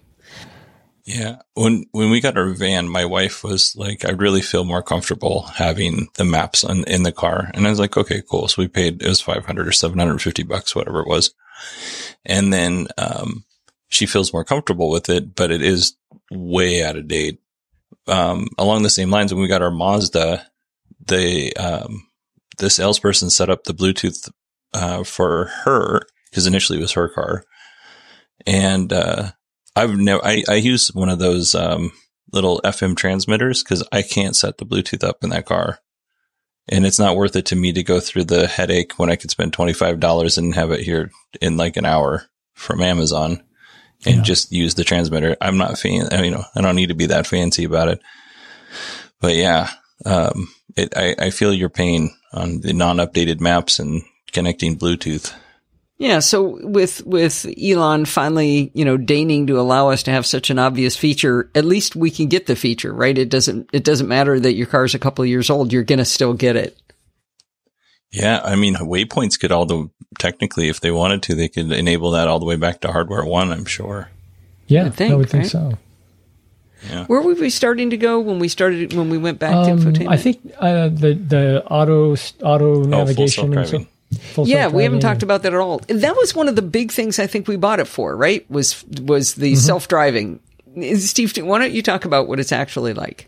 Yeah. When when we got our van, my wife was like, I really feel more comfortable having the maps on, in the car. And I was like, okay, cool. So we paid, it was five hundred or seven hundred fifty bucks, whatever it was. And then, um, she feels more comfortable with it, but it is way out of date. Um, along the same lines, when we got our Mazda, the, um, the salesperson set up the Bluetooth, uh, for her, because initially it was her car. And, uh, I've never, I, I use one of those, um, little F M transmitters because I can't set the Bluetooth up in that car. And it's not worth it to me to go through the headache when I could spend twenty-five dollars and have it here in like an hour from Amazon and yeah. just use the transmitter. I'm not fan, I mean, you know, I don't need to be that fancy about it. But yeah, um, it, I, I feel your pain on the non-updated maps and connecting Bluetooth. Yeah, so with with Elon finally, you know, deigning to allow us to have such an obvious feature, at least we can get the feature, right? It doesn't it doesn't matter that your car's a couple of years old, you're going to still get it. Yeah, I mean, Waypoints could all the technically, if they wanted to, they could enable that all the way back to hardware one, I'm sure. Yeah, I, think, I would think right? so. Yeah. Where were we starting to go when we started when we went back Um, to infotainment? I think uh, the the auto auto navigation. full and so, self-driving. full yeah, we haven't self-driving talked and- about that at all. That was one of the big things I think we bought it for, right? Was was the Mm-hmm. self-driving. Steve, why don't you talk about what it's actually like?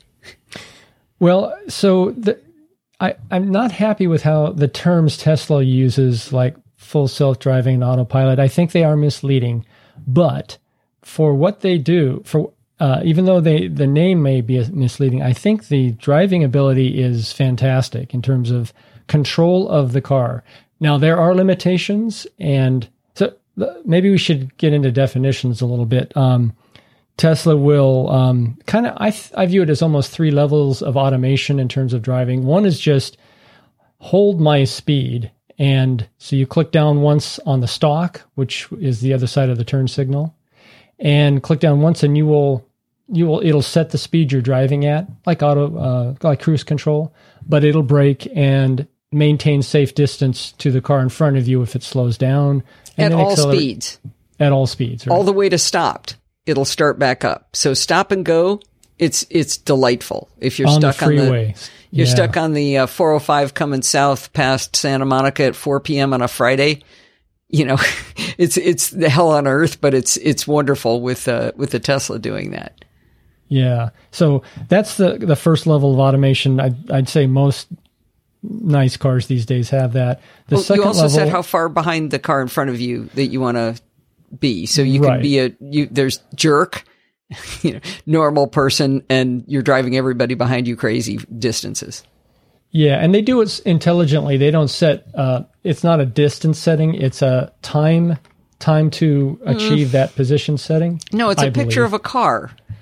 Well, so the, I, I'm not happy with how the terms Tesla uses, like full self-driving and autopilot. I think they are misleading, but for what they do, for uh, even though they the name may be misleading, I think the driving ability is fantastic in terms of control of the car. Now, there are limitations, and so maybe we should get into definitions a little bit. Um, Tesla will um, kind of, I, th- I view it as almost three levels of automation in terms of driving. One is just hold my speed. And so you click down once on the stalk, which is the other side of the turn signal, and click down once and you will, you will, it'll set the speed you're driving at, like auto, uh, like cruise control, but it'll brake and maintain safe distance to the car in front of you if it slows down. And At then all accelerate- speeds. At all speeds. Right? All the way to stopped. It'll start back up. So stop and go. It's it's delightful. If you're on stuck the on the freeway. you're Yeah. stuck on the uh, four oh five coming south past Santa Monica at four p.m. on a Friday, you know, it's it's the hell on earth, but it's it's wonderful with uh, with the Tesla doing that. Yeah. So that's the the first level of automation. I'd, I'd say most nice cars these days have that. The Well, second you also level, said how far behind the car in front of you that you want to be. So you Right. can be a you. There's jerk, you know, normal person, and you're driving everybody behind you crazy distances. yeah, and they do it intelligently. They don't set. Uh, it's not a distance setting. It's a time time to achieve that position setting. No, it's a I picture believe. of a car.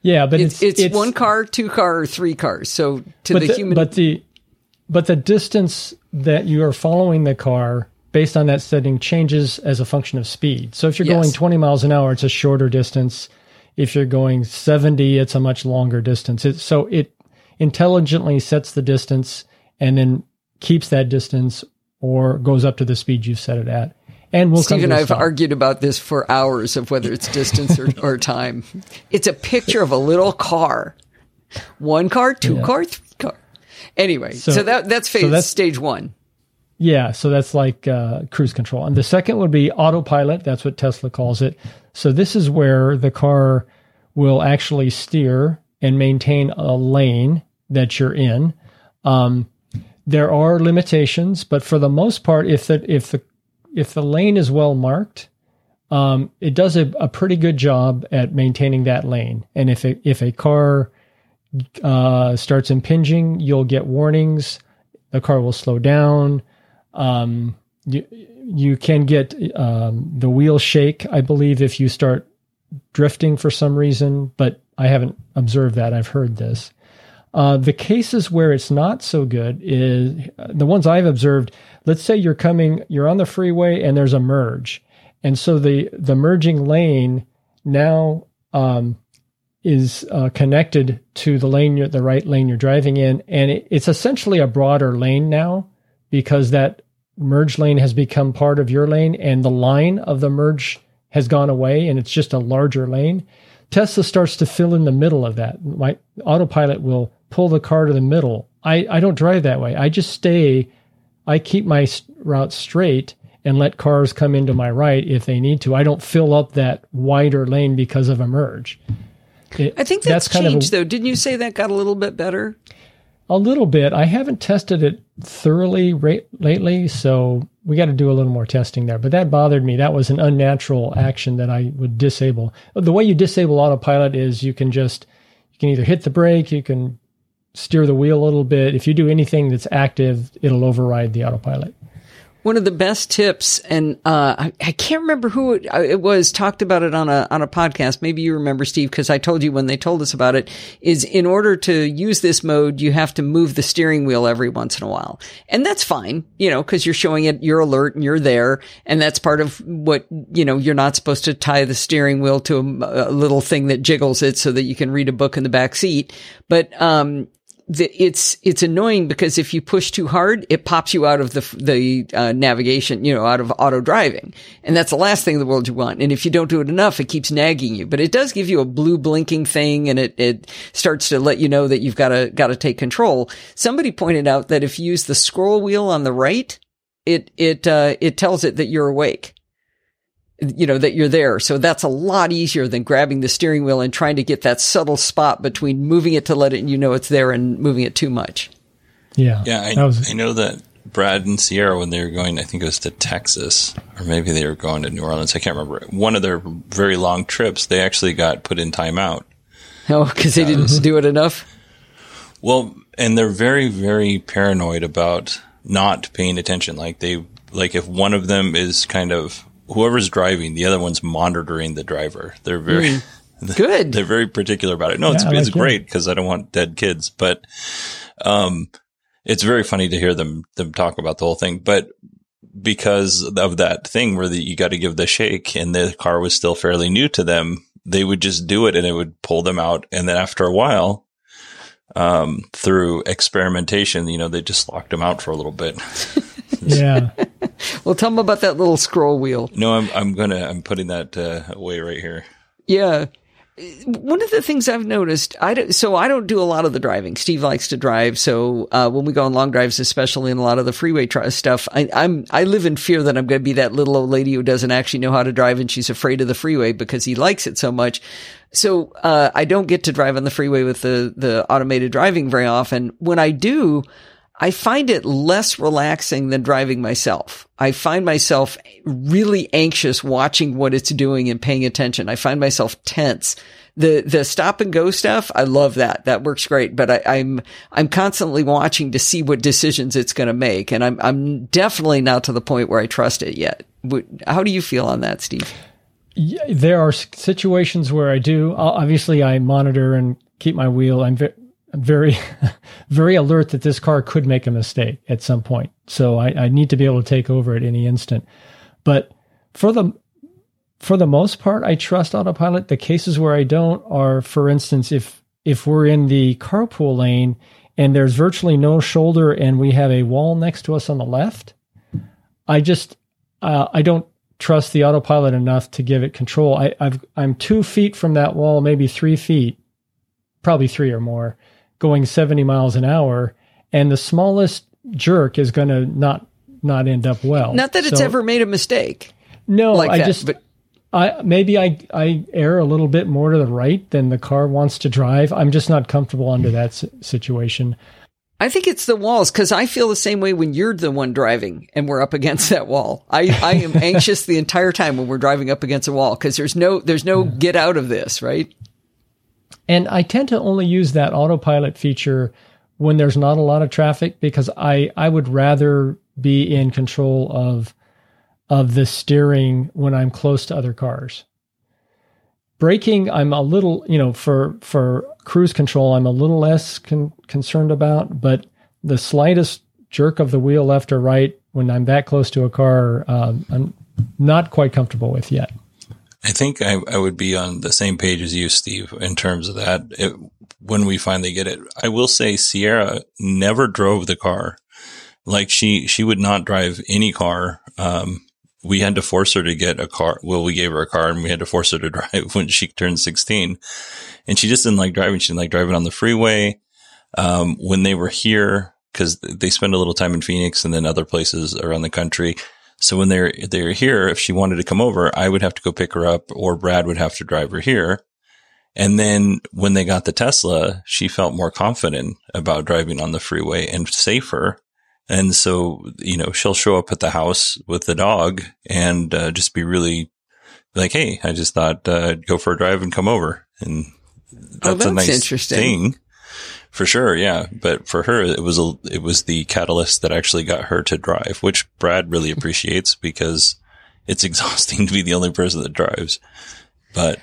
Yeah, but it's, it's, it's, it's one car, two car, or three cars. So to the, the human, but the but the distance that you are following the car based on that setting changes as a function of speed. So if you're Yes. going twenty miles an hour, it's a shorter distance. If you're going seventy, it's a much longer distance. It, so it intelligently sets the distance and then keeps that distance or goes up to the speed you've set it at. And we'll Steve come and to I a have stop. argued about this for hours of whether it's distance or, or time. It's a picture of a little car. One car, two Yeah. car, three car. Anyway, so, So- that that's phase so that's- stage one. Yeah, so that's like uh, cruise control. And the second would be autopilot. That's what Tesla calls it. So this is where the car will actually steer and maintain a lane that you're in. Um, there are limitations, but for the most part, if the if the if the lane is well marked, um, it does a, a pretty good job at maintaining that lane. And if it, if a car uh, starts impinging, you'll get warnings. The car will slow down. Um, you, you can get um, the wheel shake, I believe, if you start drifting for some reason, but I haven't observed that. I've heard this. Uh, the cases where it's not so good is the ones I've observed. Let's say you're coming, you're on the freeway and there's a merge. And so the, the merging lane now um, is uh, connected to the lane, you're, the right lane you're driving in. And it, it's essentially a broader lane now because that merge lane has become part of your lane and the line of the merge has gone away and it's just a larger lane. Tesla starts to fill in the middle of that. My autopilot will pull the car to the middle. I, I don't drive that way. I just stay, I keep my route straight and let cars come into my right if they need to. I don't fill up that wider lane because of a merge. It, I think that's, that's kind changed, of a, though. Didn't you say that got a little bit better? A little bit. I haven't tested it thoroughly ra- lately, so we got to do a little more testing there. But that bothered me. That was an unnatural action that I would disable. The way you disable autopilot is you can just, you can either hit the brake, you can steer the wheel a little bit. If you do anything that's active, it'll override the autopilot. One of the best tips, and uh, I, I can't remember who it, it was, talked about it on a on a podcast. Maybe you remember, Steve, because I told you when they told us about it, is in order to use this mode, you have to move the steering wheel every once in a while. And that's fine, you know, because you're showing it, you're alert and you're there. And that's part of what, you know, you're not supposed to tie the steering wheel to a, a little thing that jiggles it so that you can read a book in the back seat. But, um, The, it's it's annoying because if you push too hard, it pops you out of the the uh, navigation, you know, out of auto driving, and that's the last thing in the world you want. And if you don't do it enough, it keeps nagging you. But it does give you a blue blinking thing, and it it starts to let you know that you've got to got to take control. Somebody pointed out that if you use the scroll wheel on the right, it it uh, it tells it that you're awake. You know, that you're there. So that's a lot easier than grabbing the steering wheel and trying to get that subtle spot between moving it to let it, you know, it's there and moving it too much. Yeah. Yeah. I, that was, I know that Brad and Sierra, when they were going, I think it was to Texas, or maybe they were going to New Orleans. I can't remember. One of their very long trips, they actually got put in timeout. Oh, because they didn't do it enough? Well, and they're very, very paranoid about not paying attention. Like they, like if one of them is kind of, whoever's driving, the other one's monitoring the driver. They're very mm, good. They're very particular about it. No, it's Yeah, it's like great because I don't want dead kids, but um, it's very funny to hear them them talk about the whole thing. But because of that thing where the, you got to give the shake, and the car was still fairly new to them, they would just do it, and it would pull them out. And then after a while, um, through experimentation, you know, they just locked them out for a little bit. yeah. Well, tell them about that little scroll wheel. No, I'm I'm gonna I'm putting that uh, away right here. Yeah. One of the things I've noticed, I don't, so I don't do a lot of the driving. Steve likes to drive. So, uh, when we go on long drives, especially in a lot of the freeway tri- stuff, I, I'm, I live in fear that I'm going to be that little old lady who doesn't actually know how to drive and she's afraid of the freeway because he likes it so much. So, uh, I don't get to drive on the freeway with the, the automated driving very often. When I do, I find it less relaxing than driving myself. I find myself really anxious watching what it's doing and paying attention. I find myself tense. The, the stop and go stuff, I love that. That works great. But I, I'm, I'm constantly watching to see what decisions it's going to make. And I'm, I'm definitely not to the point where I trust it yet. How do you feel on that, Steve? Yeah, there are situations where I do. Obviously, I monitor and keep my wheel. I'm ve- very, very alert that this car could make a mistake at some point. So I, I need to be able to take over at any instant. But for the for the most part, I trust autopilot. The cases where I don't are, for instance, if if we're in the carpool lane and there's virtually no shoulder and we have a wall next to us on the left, I just uh, I don't trust the autopilot enough to give it control. I, I've, I'm two feet from that wall, maybe three feet, probably three or more, going seventy miles an hour, and the smallest jerk is going to not not end up well. Not that it's so, ever made a mistake. No, like I that, just but I maybe I I err a little bit more to the right than the car wants to drive. I'm just not comfortable under that situation. I think it's the walls, because I feel the same way when you're the one driving and we're up against that wall. I, I am anxious the entire time when we're driving up against a wall, because there's no there's no get out of this, right? And I tend to only use that autopilot feature when there's not a lot of traffic, because I, I would rather be in control of of the steering when I'm close to other cars. Braking, I'm a little, you know, for for cruise control, I'm a little less con- concerned about, but the slightest jerk of the wheel left or right when I'm that close to a car, um, I'm not quite comfortable with yet. I think I, I would be on the same page as you, Steve, in terms of that it, when we finally get it. I will say Sierra never drove the car. Like she, she would not drive any car. Um, we had to force her to get a car. Well, we gave her a car and we had to force her to drive when she turned sixteen. And she just didn't like driving. She didn't like driving on the freeway. Um, when they were here, cause they spend a little time in Phoenix and then other places around the country. So when they're, they're here, if she wanted to come over, I would have to go pick her up, or Brad would have to drive her here. And then when they got the Tesla, she felt more confident about driving on the freeway and safer. And so, you know, she'll show up at the house with the dog and uh, just be really like, hey, I just thought uh, I'd go for a drive and come over. And that's, oh, that's a nice interesting thing. For sure, yeah. But for her, it was a, it was the catalyst that actually got her to drive, which Brad really appreciates because it's exhausting to be the only person that drives. But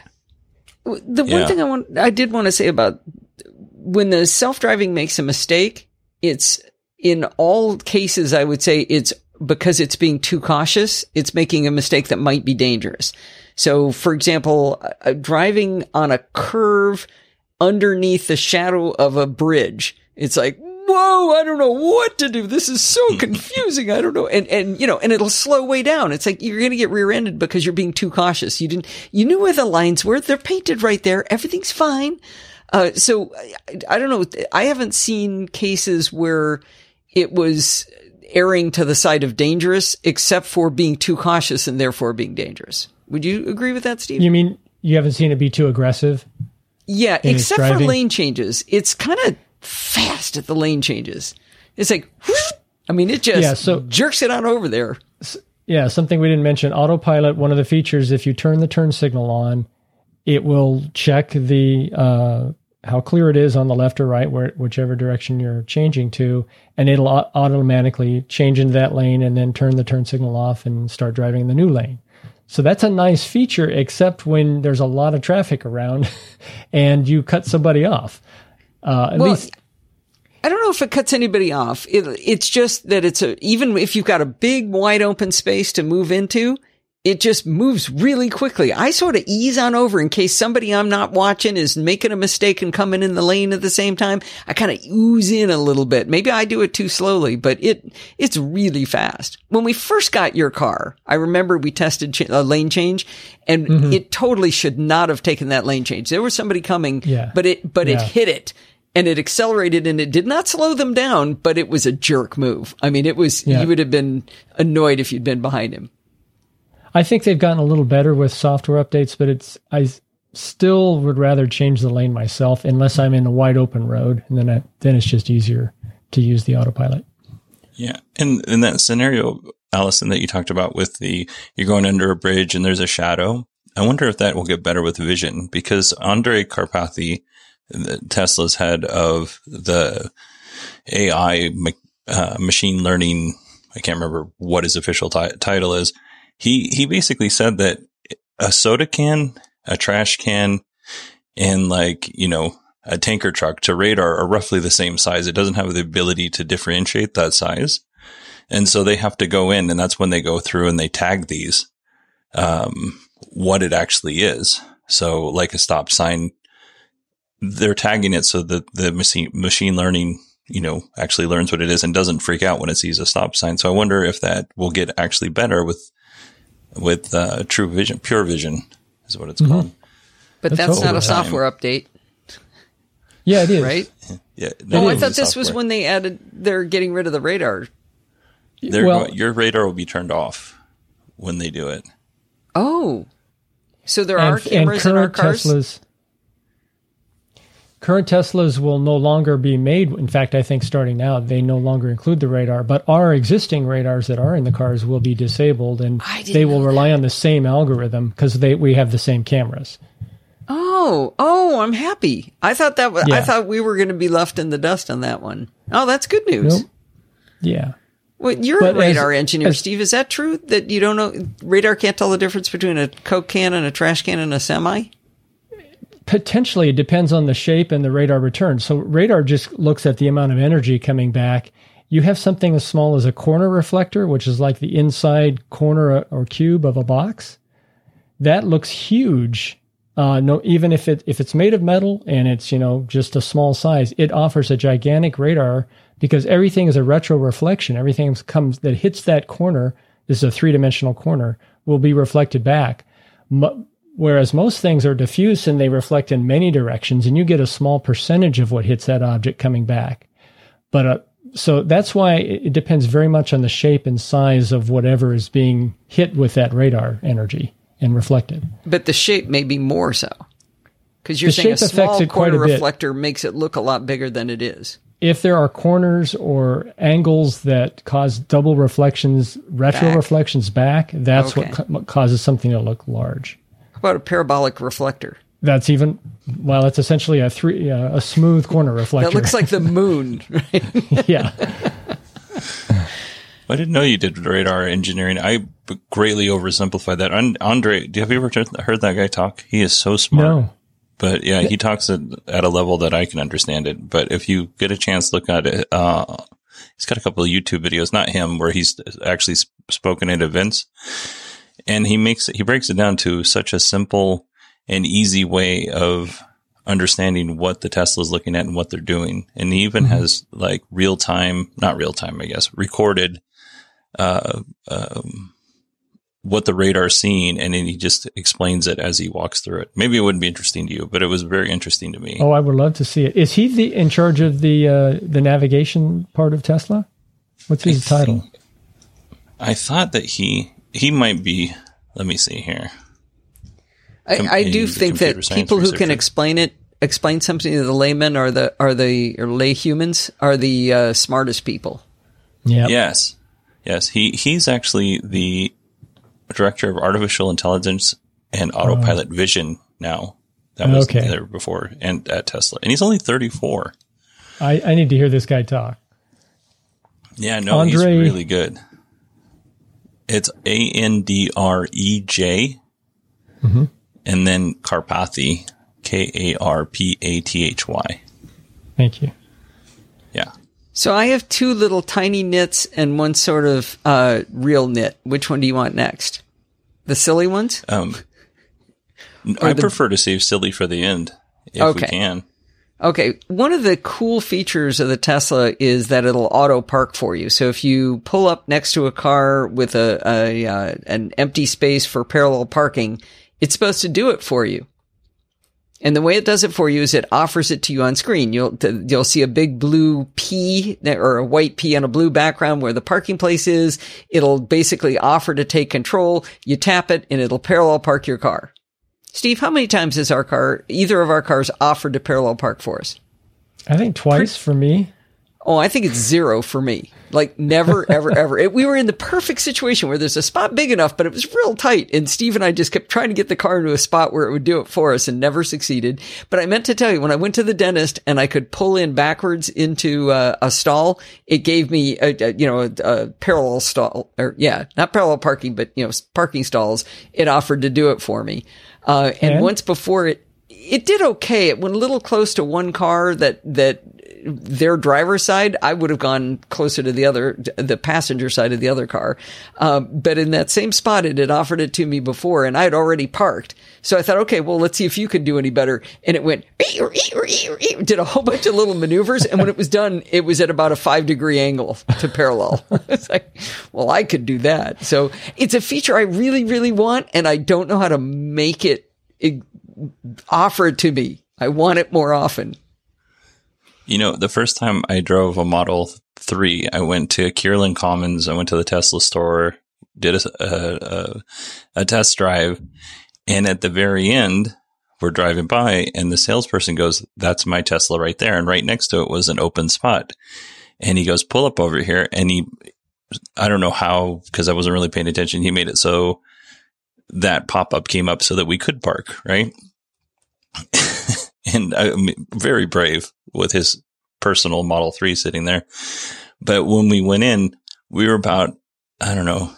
the yeah. one thing I want, I did want to say about when the self-driving makes a mistake, it's in all cases, I would say it's because it's being too cautious. It's making a mistake that might be dangerous. So, for example, uh, driving on a curve underneath the shadow of a bridge, it's like, whoa, I don't know what to do. This is so confusing. I don't know. And, and, you know, and it'll slow way down. It's like you're going to get rear-ended because you're being too cautious. You didn't, you knew where the lines were. They're painted right there. Everything's fine. Uh, so I, I don't know. I haven't seen cases where it was erring to the side of dangerous, except for being too cautious and therefore being dangerous. Would you agree with that, Steve? You mean you haven't seen it be too aggressive? Yeah, except for lane changes. It's kind of fast at the lane changes. It's like, whoosh, I mean, it just yeah, so, jerks it on over there. Yeah, something we didn't mention, autopilot, one of the features, if you turn the turn signal on, it will check the uh, how clear it is on the left or right, where whichever direction you're changing to, and it'll automatically change into that lane and then turn the turn signal off and start driving in the new lane. So that's a nice feature, except when there's a lot of traffic around and you cut somebody off. Uh, at well, least, I don't know if it cuts anybody off. It, it's just that it's a, even if you've got a big wide open space to move into, it just moves really quickly. I sort of ease on over in case somebody I'm not watching is making a mistake and coming in the lane at the same time. I kind of ooze in a little bit. Maybe I do it too slowly, but it, it's really fast. When we first got your car, I remember we tested ch- a lane change and mm-hmm. it totally should not have taken that lane change. There was somebody coming, yeah. but it, but yeah. it hit it. And it accelerated and it did not slow them down, but it was a jerk move. I mean, it was, yeah. you would have been annoyed if you'd been behind him. I think they've gotten a little better with software updates, but it's, I still would rather change the lane myself unless I'm in a wide open road. And then, I, then it's just easier to use the autopilot. Yeah. And in that scenario, Allison, that you talked about with the, you're going under a bridge and there's a shadow. I wonder if that will get better with vision, because Andrej Karpathy, the Tesla's head of the A I uh, machine learning, I can't remember what his official t- title is. He, he basically said that a soda can, a trash can, and like, you know, a tanker truck to radar are roughly the same size. It doesn't have the ability to differentiate that size. And so they have to go in, and that's when they go through and they tag these, um, what it actually is. So like a stop sign, they're tagging it so that the machine, machine learning, you know, actually learns what it is and doesn't freak out when it sees a stop sign. So I wonder if that will get actually better with, with, uh, True Vision, Pure Vision is what it's mm-hmm. called. But that's, that's not a software update. Yeah, it is. Right? Yeah. No, I thought this was when they added, they're getting rid of the radar. Well, your radar will be turned off when they do it. Oh, so there and, are cameras in our cars? Teslas, current Teslas will no longer be made. In fact, I think starting now, they no longer include the radar, but our existing radars that are in the cars will be disabled, and they will rely that. on the same algorithm because they we have the same cameras. Oh, oh, I'm happy. I thought that was, yeah. I thought we were going to be left in the dust on that one. Oh, that's good news. Nope. Yeah. Well, you're but a radar as, engineer, as, Steve. Is that true that you don't know radar can't tell the difference between a Coke can and a trash can and a semi? Potentially, it depends on the shape and the radar return. So radar just looks at the amount of energy coming back. You have something as small as a corner reflector, which is like the inside corner or cube of a box. That looks huge. Uh, no, even if it if it's made of metal and it's, you know, just a small size, it offers a gigantic radar because everything is a retroreflection. Everything comes that hits that corner, this is a three-dimensional corner, will be reflected back. M- whereas most things are diffuse and they reflect in many directions, and you get a small percentage of what hits that object coming back. But uh, so that's why it depends very much on the shape and size of whatever is being hit with that radar energy and reflected. But the shape may be more so. Because you're the saying a small corner reflector makes it look a lot bigger than it is. If there are corners or angles that cause double reflections, retro back. reflections back, that's okay. what ca- causes something to look large. How about a parabolic reflector? That's even, well, it's essentially a three, uh, a smooth corner reflector. That looks like the moon, right? Yeah. I didn't know you did radar engineering. I greatly oversimplified that. Andre, do you have you ever heard that guy talk? He is so smart. No. But yeah, he talks at, at a level that I can understand it. But if you get a chance to look at it, uh, he's got a couple of YouTube videos, not him, where he's actually spoken at events. And he makes it, he breaks it down to such a simple and easy way of understanding what the Tesla is looking at and what they're doing. And he even mm-hmm. has like real time, not real time, I guess, recorded, uh, um, what the radar is seeing, and then he just explains it as he walks through it. Maybe it wouldn't be interesting to you, but it was very interesting to me. Oh, I would love to see it. Is he the in charge of the uh, the navigation part of Tesla? What's his I title? Think, I thought that he he might be. Let me see here. I, Com- I do think that people who researcher. can explain it, explain something to the laymen, are the are the or lay humans are the uh, smartest people. Yeah. Yes. Yes. He he's actually the director of artificial intelligence and autopilot oh. vision now. That was okay. there before and at Tesla. And he's only thirty-four. I, I need to hear this guy talk. Yeah, no, Andre, he's really good. It's A N D R E J mm-hmm. and then Karpathy, K A R P A T H Y. Thank you. Yeah. So I have two little tiny knits and one sort of uh, real knit. Which one do you want next? The silly ones? Um, I the... prefer to save silly for the end, if okay. we can. Okay. One of the cool features of the Tesla is that it'll auto park for you. So if you pull up next to a car with a, a uh, an empty space for parallel parking, it's supposed to do it for you. And the way it does it for you is it offers it to you on screen. You'll you'll see a big blue P or a white P on a blue background where the parking place is. It'll basically offer to take control. You tap it and it'll parallel park your car. Steve, how many times has our car, either of our cars, offered to parallel park for us? I think twice for me. Oh, I think it's zero for me. Like never, ever, ever. It, we were in the perfect situation where there's a spot big enough, but it was real tight. And Steve and I just kept trying to get the car into a spot where it would do it for us and never succeeded. But I meant to tell you, when I went to the dentist and I could pull in backwards into uh, a stall, it gave me a, a you know, a, a parallel stall, or yeah, not parallel parking, but you know, parking stalls. It offered to do it for me. Uh, and, and once before it, it did okay. It went a little close to one car that, that, their driver's side, I would have gone closer to the other, the passenger side of the other car. Um, but in that same spot, it had offered it to me before and I had already parked. So I thought, okay, well, let's see if you can do any better. And it went, did a whole bunch of little maneuvers. And when it was done, it was at about a five degree angle to parallel. It's like, well, I could do that. So it's a feature I really, really want. And I don't know how to make it, it offer it to me. I want it more often. You know, the first time I drove a Model three, I went to Kierland Commons. I went to the Tesla store, did a, a, a test drive. And at the very end, we're driving by and the salesperson goes, "That's my Tesla right there." And right next to it was an open spot. And he goes, "Pull up over here." And he, I don't know how, because I wasn't really paying attention. He made it so that pop-up came up so that we could park, right? And I'm very brave with his personal Model three sitting there. But when we went in, we were about, I don't know,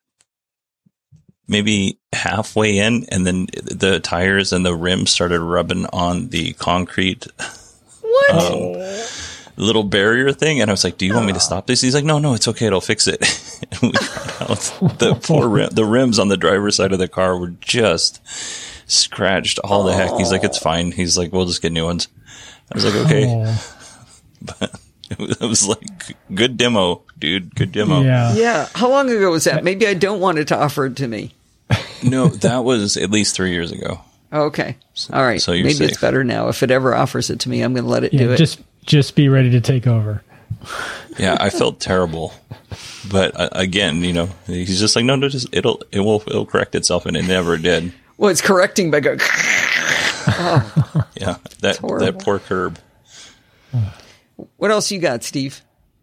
maybe halfway in, and then the tires and the rims started rubbing on the concrete what? Um, little barrier thing. And I was like, "Do you want me to stop this?" He's like, "No, no, it's okay. It'll fix it." And we got out. The poor rim, the rims on the driver's side of the car were just scratched all the heck. He's like, "It's fine." He's like, "We'll just get new ones." I was like, "Okay." Oh. But it was like, good demo, dude. Good demo. Yeah. Yeah. How long ago was that? Maybe I don't want it to offer it to me. No, that was at least three years ago. Okay. All right. So you're Maybe safe. It's better now. If it ever offers it to me, I'm going to let it yeah, do it. Just, just be ready to take over. Yeah, I felt terrible. But uh, again, you know, he's just like, no, no, just, it'll, it will, it'll correct itself. And it never did. Well, it's correcting by going, oh, yeah, that, that poor curb. What else you got, Steve?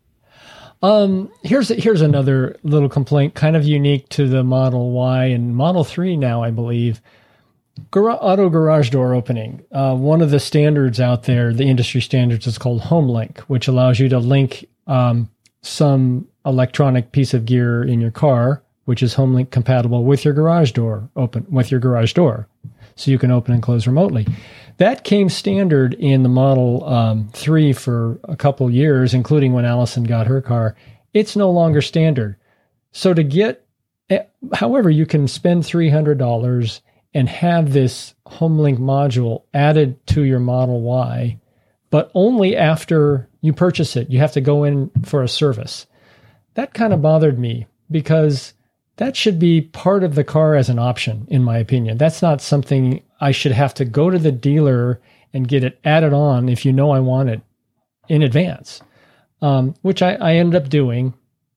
Um, here's here's another little complaint, kind of unique to the Model Y and Model three now, I believe. Gar- auto garage door opening. Uh, one of the standards out there, the industry standards, is called HomeLink, which allows you to link um, some electronic piece of gear in your car, which is HomeLink compatible with your garage door open with your garage door, so you can open and close remotely. That came standard in the Model um, three for a couple years, including when Allison got her car. It's no longer standard. So to get, however, you can spend three hundred dollars and have this HomeLink module added to your Model Y, but only after you purchase it. You have to go in for a service. That kind of bothered me because that should be part of the car as an option, in my opinion. That's not something I should have to go to the dealer and get it added on if you know I want it in advance, um, which I, I ended up doing.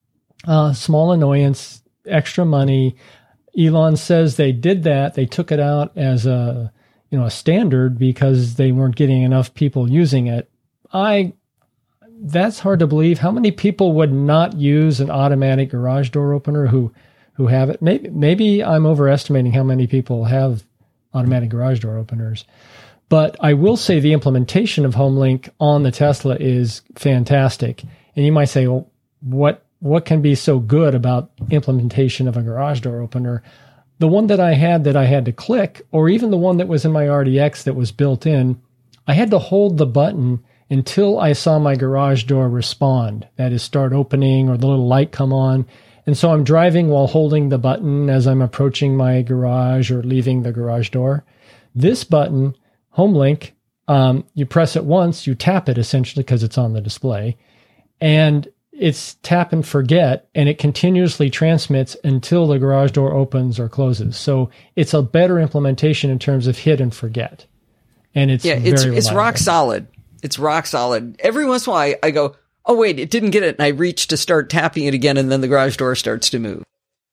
Uh, small annoyance, extra money. Elon says they did that. They took it out as a, you know, a standard because they weren't getting enough people using it. I, that's hard to believe. How many people would not use an automatic garage door opener who, who have it? Maybe, maybe I'm overestimating how many people have automatic garage door openers. But I will say the implementation of HomeLink on the Tesla is fantastic. And you might say, well, what, what can be so good about implementation of a garage door opener? The one that I had that I had to click, or even the one that was in my R D X that was built in, I had to hold the button until I saw my garage door respond. That is, start opening or the little light come on. And so I'm driving while holding the button as I'm approaching my garage or leaving the garage door. This button, HomeLink, um, you press it once, you tap it essentially because it's on the display, and it's tap and forget, and it continuously transmits until the garage door opens or closes. So it's a better implementation in terms of hit and forget. And it's yeah, very it's reliable. It's rock solid. It's rock solid. Every once in a while, I, I go, oh, wait, it didn't get it. And I reach to start tapping it again, and then the garage door starts to move.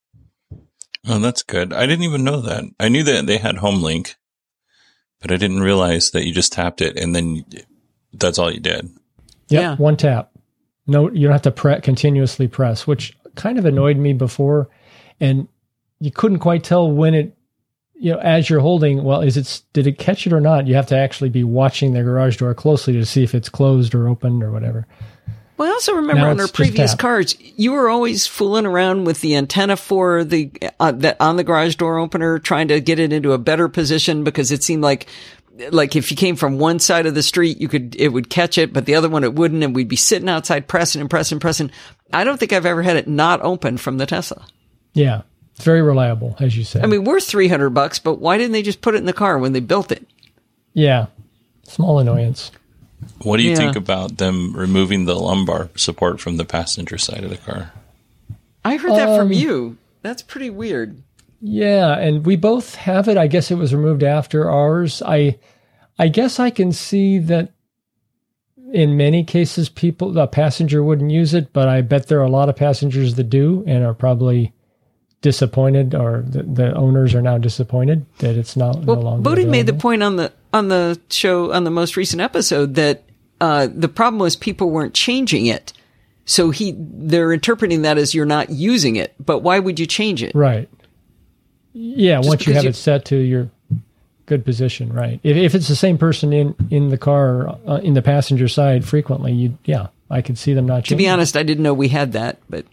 Oh, that's good. I didn't even know that. I knew that they had HomeLink, but I didn't realize that you just tapped it and then that's all you did. Yep, Yeah. one tap. No, you don't have to pre- continuously press, which kind of annoyed me before. And you couldn't quite tell when it, you know, as you're holding, well, is it, did it catch it or not? You have to actually be watching the garage door closely to see if it's closed or opened or whatever. Well, I also remember Now on our it's just previous tap. cars, you were always fooling around with the antenna for the uh, that on the garage door opener, trying to get it into a better position because it seemed like like if you came from one side of the street, you could it would catch it, but the other one it wouldn't, and we'd be sitting outside pressing and pressing and pressing. I don't think I've ever had it not open from the Tesla. Yeah. It's very reliable, as you said. I mean, worth three hundred bucks, but why didn't they just put it in the car when they built it? Yeah. Small annoyance. What do you Yeah. think about them removing the lumbar support from the passenger side of the car? I heard that from Um, you. That's pretty weird. Yeah, and we both have it. I guess it was removed after ours. I I guess I can see that in many cases people the passenger wouldn't use it, but I bet there are a lot of passengers that do and are probably disappointed, or the, the owners are now disappointed that it's not Well, no longer Bodie made the available. point on the on the show on the most recent episode that uh, the problem was people weren't changing it. So he they're interpreting that as you're not using it. But why would you change it? Right. Yeah, Just once you because have you- it set to your good position, right. If, if it's the same person in, in the car, uh, in the passenger side frequently, you yeah, I could see them not To changing. be honest, I didn't know we had that, but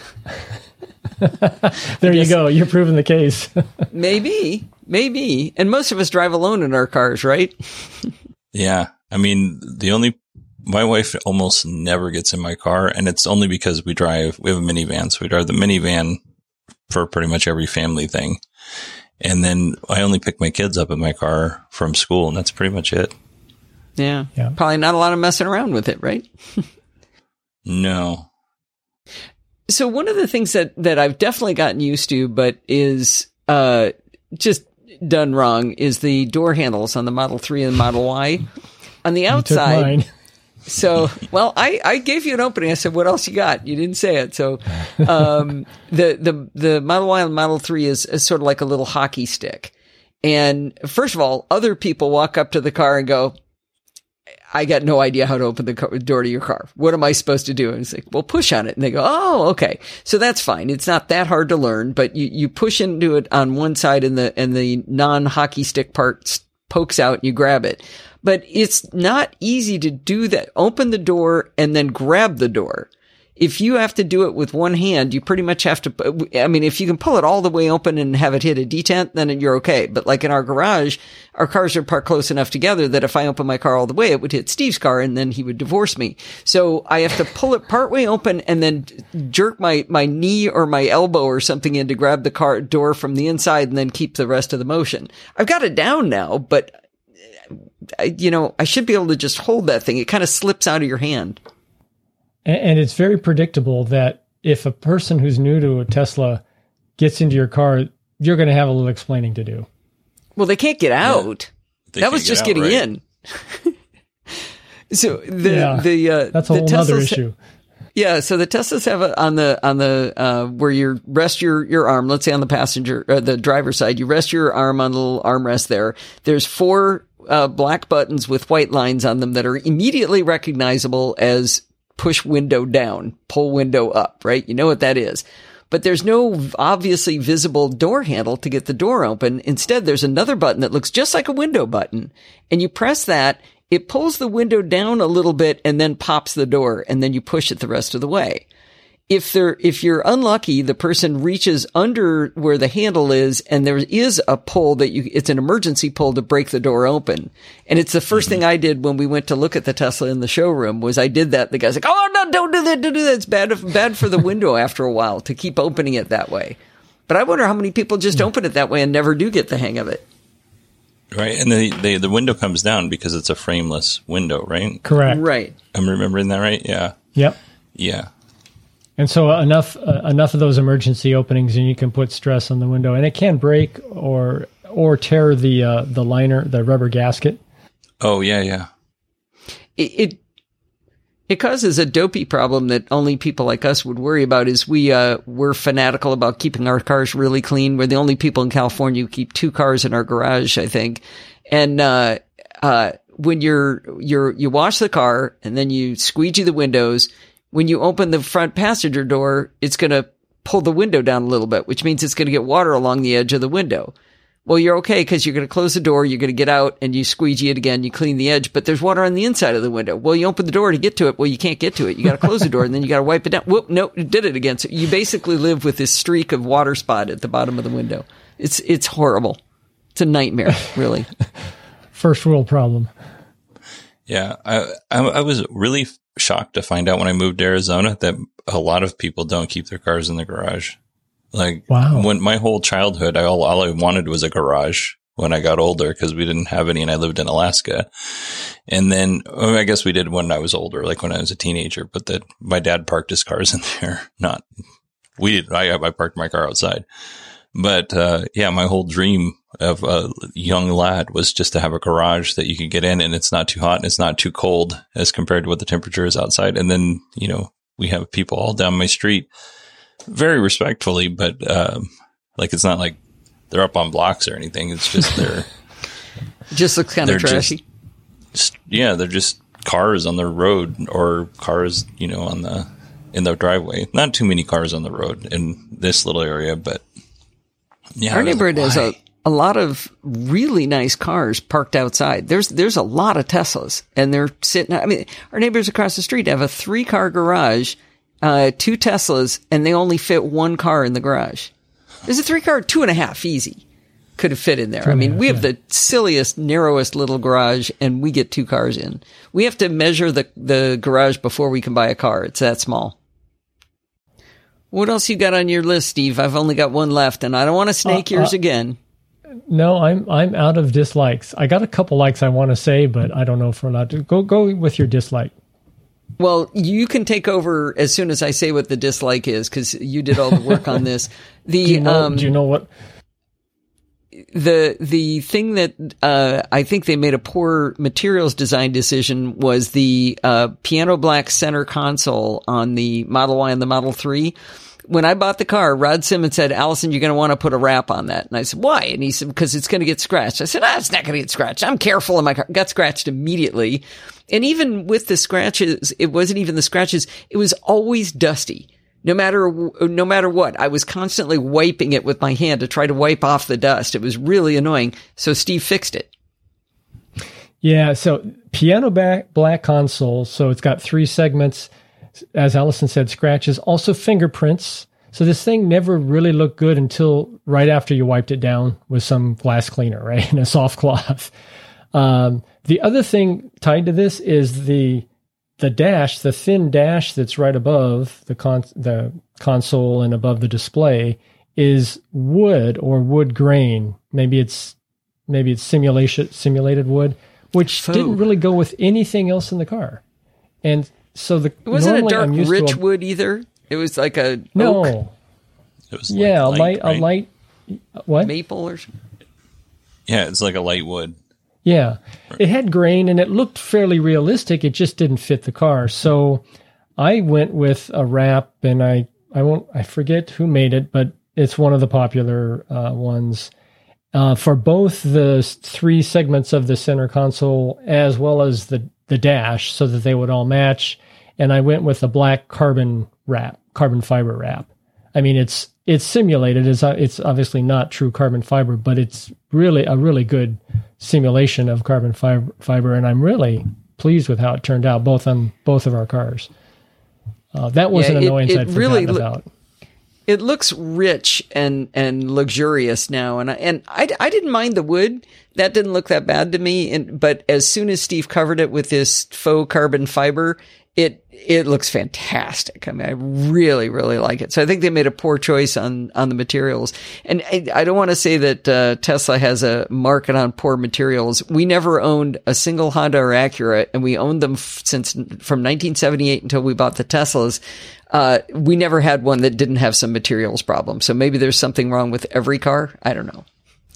There you go. You're proving the case. maybe, maybe. And most of us drive alone in our cars, right? Yeah. I mean, the only, my wife almost never gets in my car, and it's only because we drive, we have a minivan. So we drive the minivan for pretty much every family thing. And then I only pick my kids up in my car from school, and that's pretty much it. Yeah. Yeah. Probably not a lot of messing around with it, right? No. So one of the things that, that I've definitely gotten used to, but is uh, just done wrong, is the door handles on the Model three and Model Y. On the You took outside, mine. so, well, I, I gave you an opening. I said, what else you got? You didn't say it. So um, the, the, the Model Y and Model three is, is sort of like a little hockey stick. And first of all, other people walk up to the car and go, I got no idea how to open the car, door to your car. What am I supposed to do? And it's like, well, push on it. And they go, oh, okay. So that's fine. It's not that hard to learn, but you, you push into it on one side and the, and the non-hockey stick part s- pokes out and you grab it. But it's not easy to do that. Open the door and then grab the door. If you have to do it with one hand, you pretty much have to, I mean, if you can pull it all the way open and have it hit a detent, then you're okay. But like in our garage, our cars are parked close enough together that if I open my car all the way, it would hit Steve's car and then he would divorce me. So I have to pull it partway open and then jerk my, my knee or my elbow or something in to grab the car door from the inside and then keep the rest of the motion. I've got it down now, but I, you know, I should be able to just hold that thing. It kind of slips out of your hand. And, and it's very predictable that if a person who's new to a Tesla gets into your car, you're going to have a little explaining to do. Well, they can't get out. They that can't was get just out, getting right? in. So the Yeah, the uh, That's a the whole other Teslas- issue. Yeah, so the Teslas have a, on the on the uh, where you rest your your arm. Let's say on the passenger, uh, the driver's side, you rest your arm on the little armrest there. There's four uh, black buttons with white lines on them that are immediately recognizable as push window down, pull window up. Right, you know what that is. But there's no obviously visible door handle to get the door open. Instead, there's another button that looks just like a window button, and you press that. It pulls the window down a little bit and then pops the door, and then you push it the rest of the way. If there, if you're unlucky, the person reaches under where the handle is, and there is a pull that you, it's an emergency pull to break the door open. And it's the first thing I did when we went to look at the Tesla in the showroom was I did that. The guy's like, "Oh no, don't do that, don't do that. It's bad, bad for the window after a while to keep opening it that way." But I wonder how many people just open it that way and never do get the hang of it. Right. And the, the, the window comes down because it's a frameless window, right? Correct. Right. I'm remembering that right? Yeah. Yep. Yeah. And so enough uh, enough of those emergency openings, and you can put stress on the window, and it can break or or tear the uh, the liner, the rubber gasket. Oh, yeah, yeah. It, it it causes a dopey problem that only people like us would worry about. Is we uh we're fanatical about keeping our cars really clean. We're the only people in California who keep two cars in our garage, I think. And uh uh when you're you're you wash the car and then you squeegee the windows. When you open the front passenger door, it's going to pull the window down a little bit, which means it's going to get water along the edge of the window. Well, you're okay because you're going to close the door, you're going to get out, and you squeegee it again, you clean the edge, but there's water on the inside of the window. Well, you open the door to get to it. Well, you can't get to it. You got to close the door, and then you got to wipe it down. Whoop, nope, it did it again. So you basically live with this streak of water spot at the bottom of the window. It's it's horrible. It's a nightmare, really. First world problem. Yeah, I, I I was really shocked to find out when I moved to Arizona that a lot of people don't keep their cars in the garage. Like, wow. When my whole childhood, I, all, all I wanted was a garage when I got older because we didn't have any and I lived in Alaska. And then, well, I guess we did when I was older, like when I was a teenager, but that my dad parked his cars in there. Not, we did, I, I parked my car outside. But, uh, yeah, my whole dream of a young lad was just to have a garage that you could get in and it's not too hot and it's not too cold as compared to what the temperature is outside. And then, you know, we have people all down my street. Very respectfully, but um, like it's not like they're up on blocks or anything. It's just they're just looks kind of trashy. Just, just, yeah, they're just cars on the road or cars, you know, on the in the driveway. Not too many cars on the road in this little area, but yeah, our neighborhood has a a lot of really nice cars parked outside. There's there's a lot of Teslas, and they're sitting. I mean, our neighbors across the street have a three car garage. Uh, two Teslas, and they only fit one car in the garage. There's a three car, two and a half, easy. Could have fit in there. I mean, we have the silliest, narrowest little garage, and we get two cars in. We have to measure the, the garage before we can buy a car. It's that small. What else you got on your list, Steve? I've only got one left, and I don't want to snake uh, yours uh, again. No, I'm I'm out of dislikes. I got a couple likes I want to say, but I don't know if we're allowed to. Go, go with your dislike. Well, you can take over as soon as I say what the dislike is, because you did all the work on this. The do, you know, um, do you know what? The the thing that uh, I think they made a poor materials design decision was the uh, piano black center console on the Model Y and the Model three. When I bought the car, Rod Simmons said, Allison, you're going to want to put a wrap on that. And I said, why? And he said, because it's going to get scratched. I said, ah, it's not going to get scratched. I'm careful in my car. Got scratched immediately. And even with the scratches, it wasn't even the scratches. It was always dusty. No matter, no matter what. I was constantly wiping it with my hand to try to wipe off the dust. It was really annoying. So Steve fixed it. Yeah. So piano back, black console. So it's got three segments. As Allison said, scratches, also fingerprints. So this thing never really looked good until right after you wiped it down with some glass cleaner, right? And a soft cloth. Um, the other thing tied to this is the the dash, the thin dash that's right above the con- the console and above the display is wood or wood grain. Maybe it's maybe it's simulation simulated wood, which Faux. didn't really go with anything else in the car. And so the it wasn't a dark rich a, wood either. It was like a no. Oak. It was yeah, like a light, light, a light what maple or something. Yeah, it's like a light wood. Yeah, it had grain and it looked fairly realistic. It just didn't fit the car. So I went with a wrap, and I I won't I forget who made it, but it's one of the popular uh, ones uh, for both the three segments of the center console as well as the the dash, so that they would all match. And I went with a black carbon wrap, carbon fiber wrap. I mean, it's it's simulated. It's it's obviously not true carbon fiber, but it's really a really good simulation of carbon fiber. Fiber, and I'm really pleased with how it turned out, both on both of our cars. Uh, that was yeah, an annoyance it, it I'd really forgotten lo- about. It looks rich and, and luxurious now, and I, and I, I didn't mind the wood. That didn't look that bad to me. And but as soon as Steve covered it with this faux carbon fiber, it it looks fantastic. I mean, I really really like it. So I think they made a poor choice on on the materials. And I, I don't want to say that uh, Tesla has a market on poor materials. We never owned a single Honda or Acura, and we owned them f- since from nineteen seventy-eight until we bought the Teslas. Uh, we never had one that didn't have some materials problem. So maybe there's something wrong with every car. I don't know.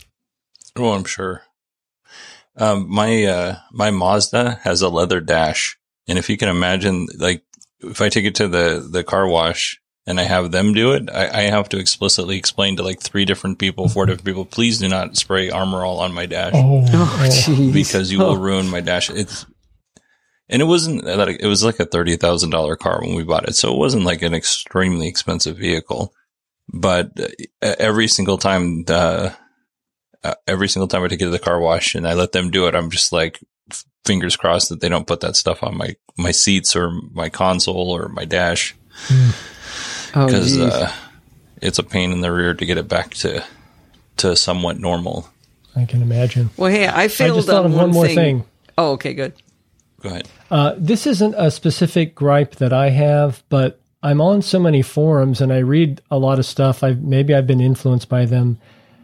Oh, I'm sure. Um, my, uh, my Mazda has a leather dash. And if you can imagine, like, if I take it to the, the car wash and I have them do it, I, I have to explicitly explain to like three different people, four different people, please do not spray Armor All on my dash. Oh, oh because you will ruin my dash. It's, And it wasn't that it was like a thirty thousand dollars car when we bought it. So it wasn't like an extremely expensive vehicle, but every single time, the, uh, every single time I take it to the car wash and I let them do it, I'm just like, fingers crossed that they don't put that stuff on my, my seats or my console or my dash. Because, oh, uh, it's a pain in the rear to get it back to, to somewhat normal. I can imagine. Well, hey, I failed I just thought on of one, one more thing. thing. Oh, okay, good. Go ahead. Uh, this isn't a specific gripe that I have, but I'm on so many forums and I read a lot of stuff. I've, maybe I've been influenced by them.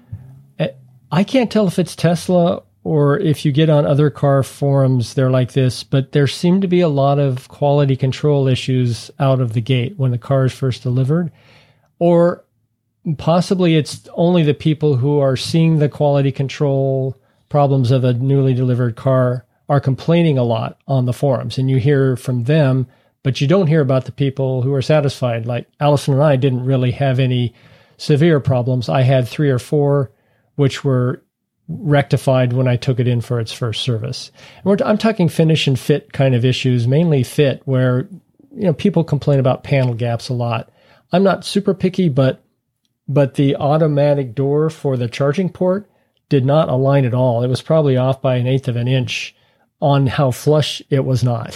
I can't tell if it's Tesla or if you get on other car forums, they're like this, but there seem to be a lot of quality control issues out of the gate when the car is first delivered. Or possibly it's only the people who are seeing the quality control problems of a newly delivered car are complaining a lot on the forums, and you hear from them, but you don't hear about the people who are satisfied. Like Allison and I didn't really have any severe problems. I had three or four, which were rectified when I took it in for its first service. And we're, I'm talking finish and fit kind of issues, mainly fit, where you know people complain about panel gaps a lot. I'm not super picky, but but the automatic door for the charging port did not align at all. It was probably off by an eighth of an inch on how flush it was not.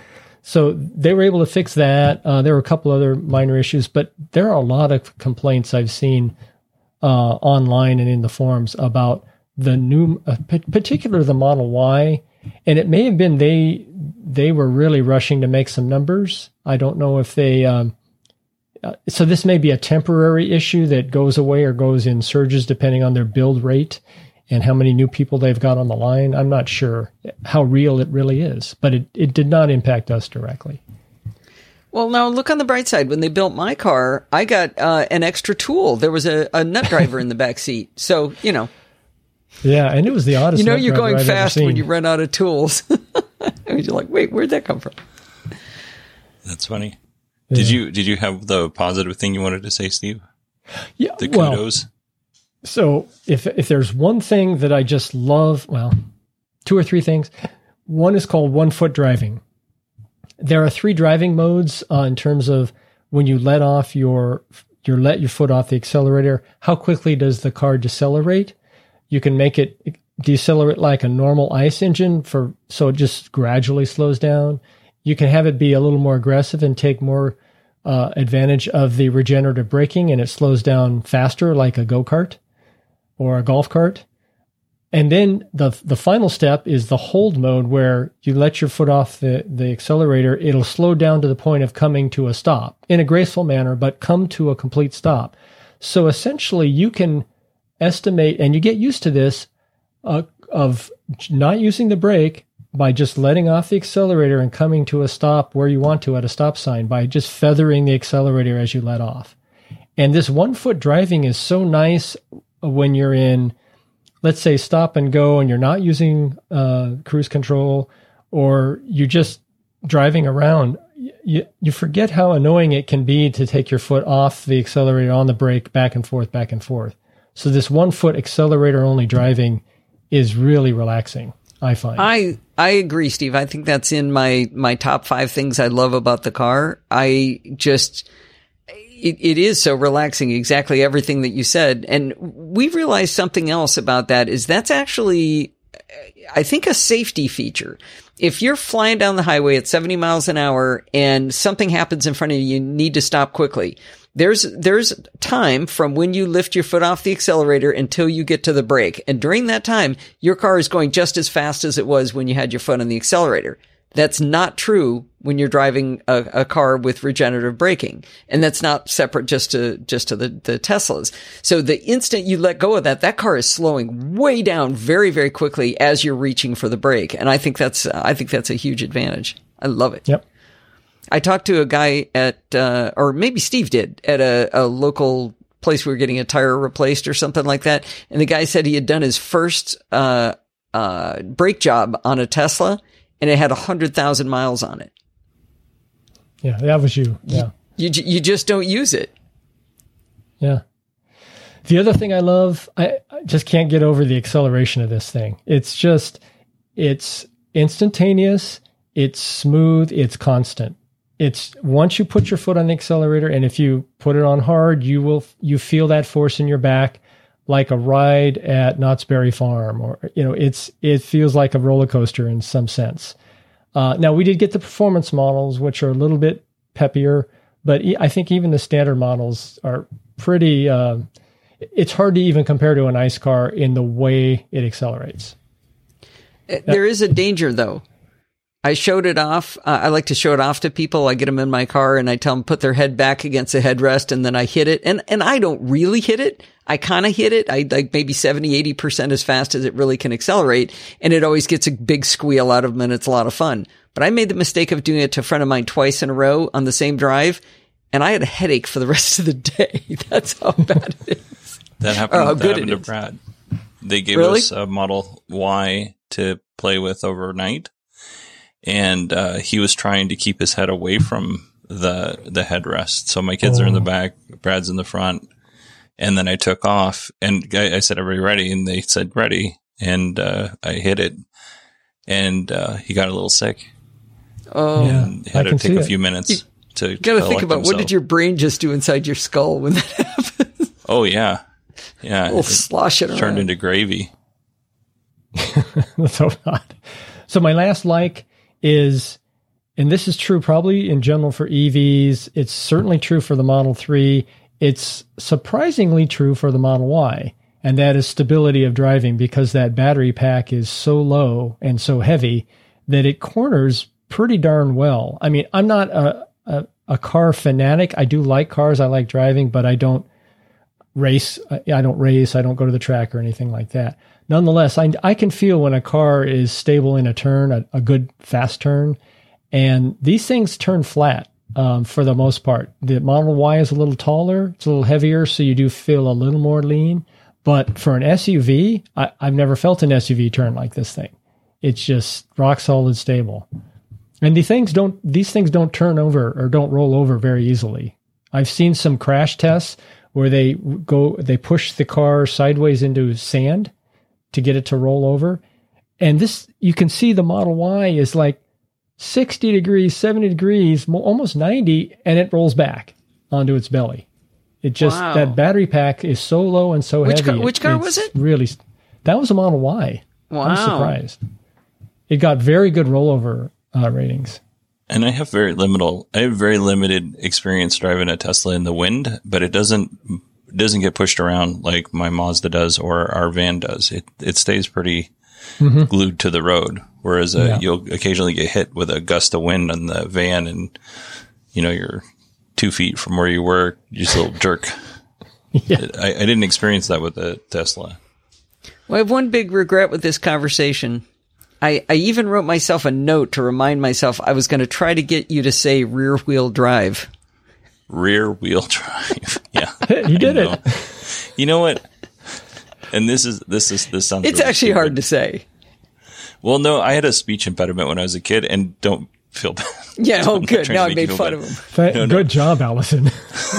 So they were able to fix that. Uh, there were a couple other minor issues, but there are a lot of complaints I've seen uh, online and in the forums about the new, uh, particularly the Model Y. And it may have been they they were really rushing to make some numbers. I don't know if they... Um, uh, so this may be a temporary issue that goes away or goes in surges depending on their build rate and how many new people they've got on the line. I'm not sure how real it really is, but it, it did not impact us directly. Well, now look on the bright side. When they built my car, I got uh, an extra tool. There was a, a nut driver in the back seat. So, you know. Yeah, and it was the oddest You know nut you're driver going I've fast ever when seen. you run out of tools. And you're like, wait, where'd that come from? That's funny. Yeah. Did you did you have the positive thing you wanted to say, Steve? Yeah, The well, kudos? So if if there's one thing that I just love, well, two or three things. One is called one foot driving. There are three driving modes uh, in terms of when you let off your you let your foot off the accelerator. How quickly does the car decelerate? You can make it decelerate like a normal ICE engine for so it just gradually slows down. You can have it be a little more aggressive and take more uh, advantage of the regenerative braking, and it slows down faster like a go-kart or a golf cart. And then the the final step is the hold mode, where you let your foot off the, the accelerator. It'll slow down to the point of coming to a stop in a graceful manner, but come to a complete stop. So essentially you can estimate, and you get used to this, uh, of not using the brake by just letting off the accelerator and coming to a stop where you want to at a stop sign by just feathering the accelerator as you let off. And this one foot driving is so nice when you're in, let's say, stop and go, and you're not using uh, cruise control, or you're just driving around. You, you forget how annoying it can be to take your foot off the accelerator, on the brake, back and forth, back and forth. So this one foot accelerator only driving is really relaxing, I find. I I agree, Steve. I think that's in my, my top five things I love about the car. I just... It, it is so relaxing, exactly everything that you said. And we realized something else about that is that's actually, I think, a safety feature. If you're flying down the highway at seventy miles an hour and something happens in front of you, you need to stop quickly. There's, there's time from when you lift your foot off the accelerator until you get to the brake. And during that time, your car is going just as fast as it was when you had your foot on the accelerator. That's not true when you're driving a, a car with regenerative braking. And that's not separate just to, just to the, the Teslas. So the instant you let go of that, that car is slowing way down very, very quickly as you're reaching for the brake. And I think that's, uh, I think that's a huge advantage. I love it. Yep. I talked to a guy at, uh, or maybe Steve did, at a, a local place we were getting a tire replaced or something like that. And the guy said he had done his first, uh, uh, brake job on a Tesla, and it had a hundred thousand miles on it. Yeah, that was you. Yeah. You, you, you just don't use it. Yeah. The other thing I love, I, I just can't get over the acceleration of this thing. It's just, it's instantaneous. It's smooth. It's constant. It's once you put your foot on the accelerator, and if you put it on hard, you will you feel that force in your back, like a ride at Knott's Berry Farm, or you know, it's it feels like a roller coaster in some sense. Uh, now we did get the performance models, which are a little bit peppier, but I think even the standard models are pretty. Uh, it's hard to even compare to an ICE car in the way it accelerates. There is a danger, though. I showed it off. Uh, I like to show it off to people. I get them in my car and I tell them put their head back against the headrest, and then I hit it. And and I don't really hit it. I kind of hit it. I like maybe seventy, eighty percent as fast as it really can accelerate. And it always gets a big squeal out of them, and it's a lot of fun. But I made the mistake of doing it to a friend of mine twice in a row on the same drive, and I had a headache for the rest of the day. That's how bad it is. That happened, or how that good happened it to is. Brad. They gave Really? us a Model Y to play with overnight. And uh, he was trying to keep his head away from the the headrest. So my kids Oh. are in the back, Brad's in the front. And then I took off, and I, I said, "Are we ready?" And they said, "Ready." And uh, I hit it, and uh, he got a little sick. Oh, Yeah. And I had to can take see a it. few minutes to you got to think collect about what himself. did your brain just do inside your skull when that happened? Oh, yeah. Yeah. A little It sloshing turned around. into gravy. So not. So my last like is, and this is true probably in general for E Vs. It's certainly true for the Model three. It's surprisingly true for the Model Y, and that is stability of driving, because that battery pack is so low and so heavy that it corners pretty darn well. I mean, I'm not a, a, a car fanatic. I do like cars. I like driving, but I don't race. I I don't race. I don't go to the track or anything like that. Nonetheless, I, I can feel when a car is stable in a turn, a, a good fast turn, and these things turn flat um, for the most part. The Model Y is a little taller, it's a little heavier, so you do feel a little more lean. But for an S U V, I, I've never felt an S U V turn like this thing. It's just rock solid stable. And the things don't; these things don't turn over or don't roll over very easily. I've seen some crash tests where they go, they push the car sideways into sand to get it to roll over. And this, you can see the Model Y is like sixty degrees, seventy degrees, mo- almost ninety, and it rolls back onto its belly. It just, Wow. that battery pack is so low and so Which heavy. car- which car it's was it? Really, that was a Model Y. Wow. I'm surprised. It got very good rollover uh, ratings. And I have very limited, I have very limited experience driving a Tesla in the wind, but it doesn't, it doesn't get pushed around like my Mazda does or our van does. It, it stays pretty Mm-hmm. glued to the road. Whereas uh, Yeah. you'll occasionally get hit with a gust of wind on the van, and, you know, you're two feet from where you were, you just a little jerk. Yeah. I, I didn't experience that with the Tesla. Well, I have one big regret with this conversation. I, I even wrote myself a note to remind myself I was going to try to get you to say rear wheel drive. Rear wheel drive. Yeah. You did I know. it. You know what? And this is, this is, this sounds It's really actually stupid. hard to say. Well, no, I had a speech impediment when I was a kid, and don't feel bad. Yeah, I'm oh not good. trying Now to I make you made feel fun bad. of him. Th- No, no. Good job, Allison.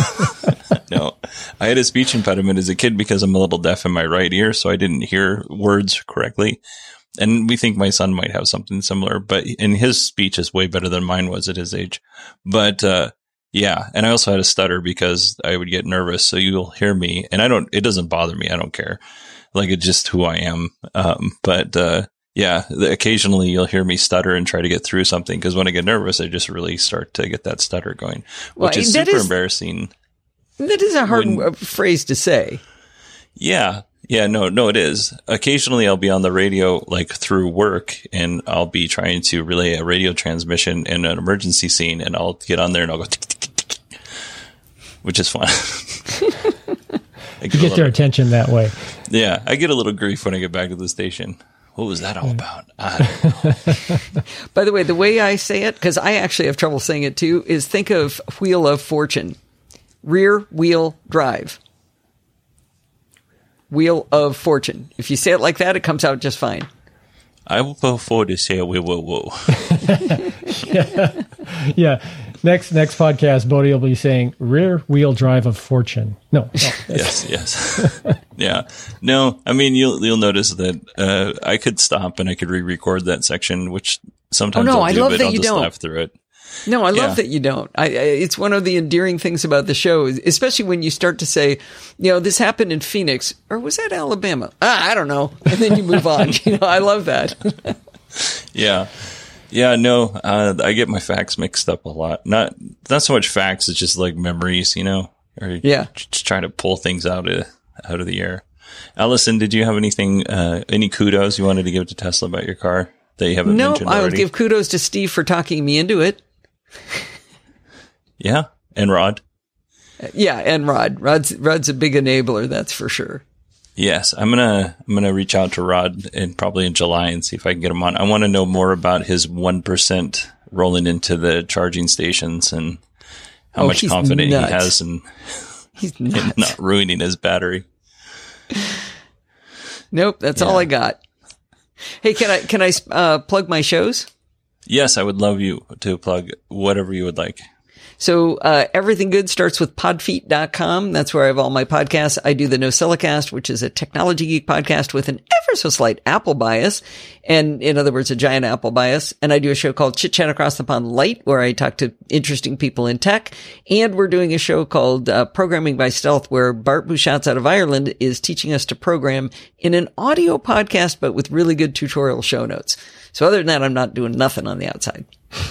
No, I had a speech impediment as a kid because I'm a little deaf in my right ear, so I didn't hear words correctly. And we think my son might have something similar, but and his speech is way better than mine was at his age. But uh, yeah, and I also had a stutter because I would get nervous. So you'll hear me, and I don't. It doesn't bother me. I don't care. Like, it's just who I am. Um, but uh, yeah, the, occasionally you'll hear me stutter and try to get through something because when I get nervous, I just really start to get that stutter going, which Well, is that super is- embarrassing. That is a hard When- uh, phrase to say. Yeah. Yeah, no, no, it is. Occasionally I'll be on the radio, like through work, and I'll be trying to relay a radio transmission in an emergency scene, and I'll get on there and I'll go, tick, tick, tick, tick, tick, which is fun. I You get a get their little, attention that way. yeah, I get a little grief when I get back to the station. What was that all about? I don't know. By the way, the way I say it, because I actually have trouble saying it too, is think of Wheel of Fortune. Rear wheel drive. Wheel of Fortune. If you say it like that, it comes out just fine. I will go forward to say, whoa, whoa, whoa. Yeah. Next next podcast, Bodie will be saying rear wheel drive of fortune. No. no Yes, yes. Yeah. No, I mean, you'll, you'll notice that uh, I could stop and I could re-record that section, which Sometimes oh, no, I'll I do, love but that I'll you just don't. laugh through it. No, I love Yeah. that you don't. I, I, it's one of the endearing things about the show, is especially when you start to say, you know, this happened in Phoenix, or was that Alabama? Ah, I don't know. And then you move on. You know, I love that. Yeah. Yeah, no, uh, I get my facts mixed up a lot. Not not so much facts, it's just like memories, you know? Or Yeah. just trying to pull things out of, out of the air. Allison, did you have anything, uh, any kudos you wanted to give to Tesla about your car that you haven't No, mentioned I already? would give kudos to Steve for talking me into it. Yeah, and Rod. Yeah, and Rod. Rod's Rod's a big enabler, that's for sure. Yes, I'm gonna I'm gonna reach out to Rod in probably in July and see if I can get him on. I want to know more about his one percent rolling into the charging stations and how Oh, much he's confidence nuts. he has in, He's in nuts. not ruining his battery. Nope, that's Yeah. all I got. Hey, can I can I uh, plug my shows? Yes, I would love you to plug whatever you would like. So uh, everything good starts with podfeet dot com. That's where I have all my podcasts. I do the NosillaCast, which is a technology geek podcast with an ever so slight Apple bias. And in other words, a giant Apple bias. And I do a show called Chit Chat Across the Pond Light, where I talk to interesting people in tech. And we're doing a show called uh, Programming by Stealth, where Bart Bouchatz out of Ireland is teaching us to program in an audio podcast, but with really good tutorial show notes. So other than that, I'm not doing nothing on the outside.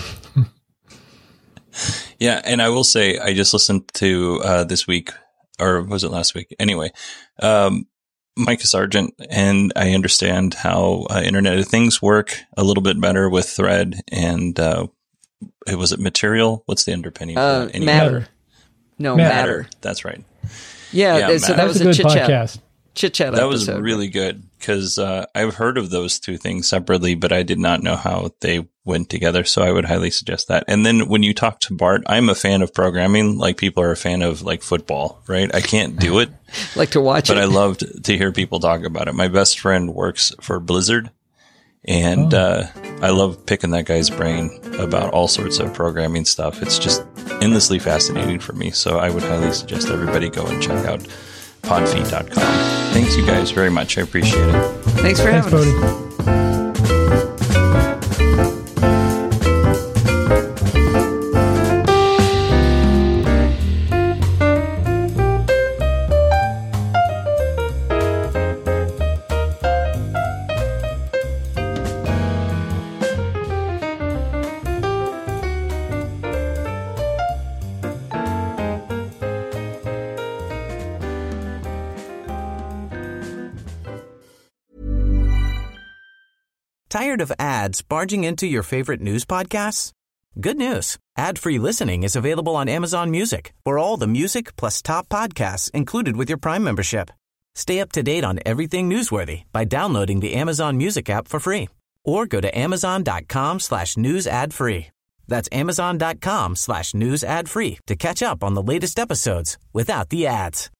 Yeah, and I will say I just listened to uh, this week, or was it last week? Anyway, um, Micah Sargent, and I understand how uh, Internet of Things work a little bit better with Thread and uh, it was it Material? What's the underpinning? For Uh, that? Anyway. Matter. No, Matter. Matter. That's right. Yeah, Yeah, so Matter. that That was was a a good chit chat. podcast. Chit chat. That was episode. really good because uh, I've heard of those two things separately, but I did not know how they went together. So I would highly suggest that. And then when you talk to Bart, I'm a fan of programming, like people are a fan of like football, right? I can't do it, like to watch but it. I loved to hear people talk about it. My best friend works for Blizzard, and uh, I love picking that guy's brain about all sorts of programming stuff. It's just endlessly fascinating for me. So I would highly suggest everybody go and check out podfeet dot com. Thanks, you guys, very much. I appreciate it. Thanks for Thanks, having Bodie. us. Tired of ads barging into your favorite news podcasts? Good news. Ad-free listening is available on Amazon Music for all the music plus top podcasts included with your Prime membership. Stay up to date on everything newsworthy by downloading the Amazon Music app for free or go to amazon.com slash news ad free. That's amazon.com slash news ad free to catch up on the latest episodes without the ads.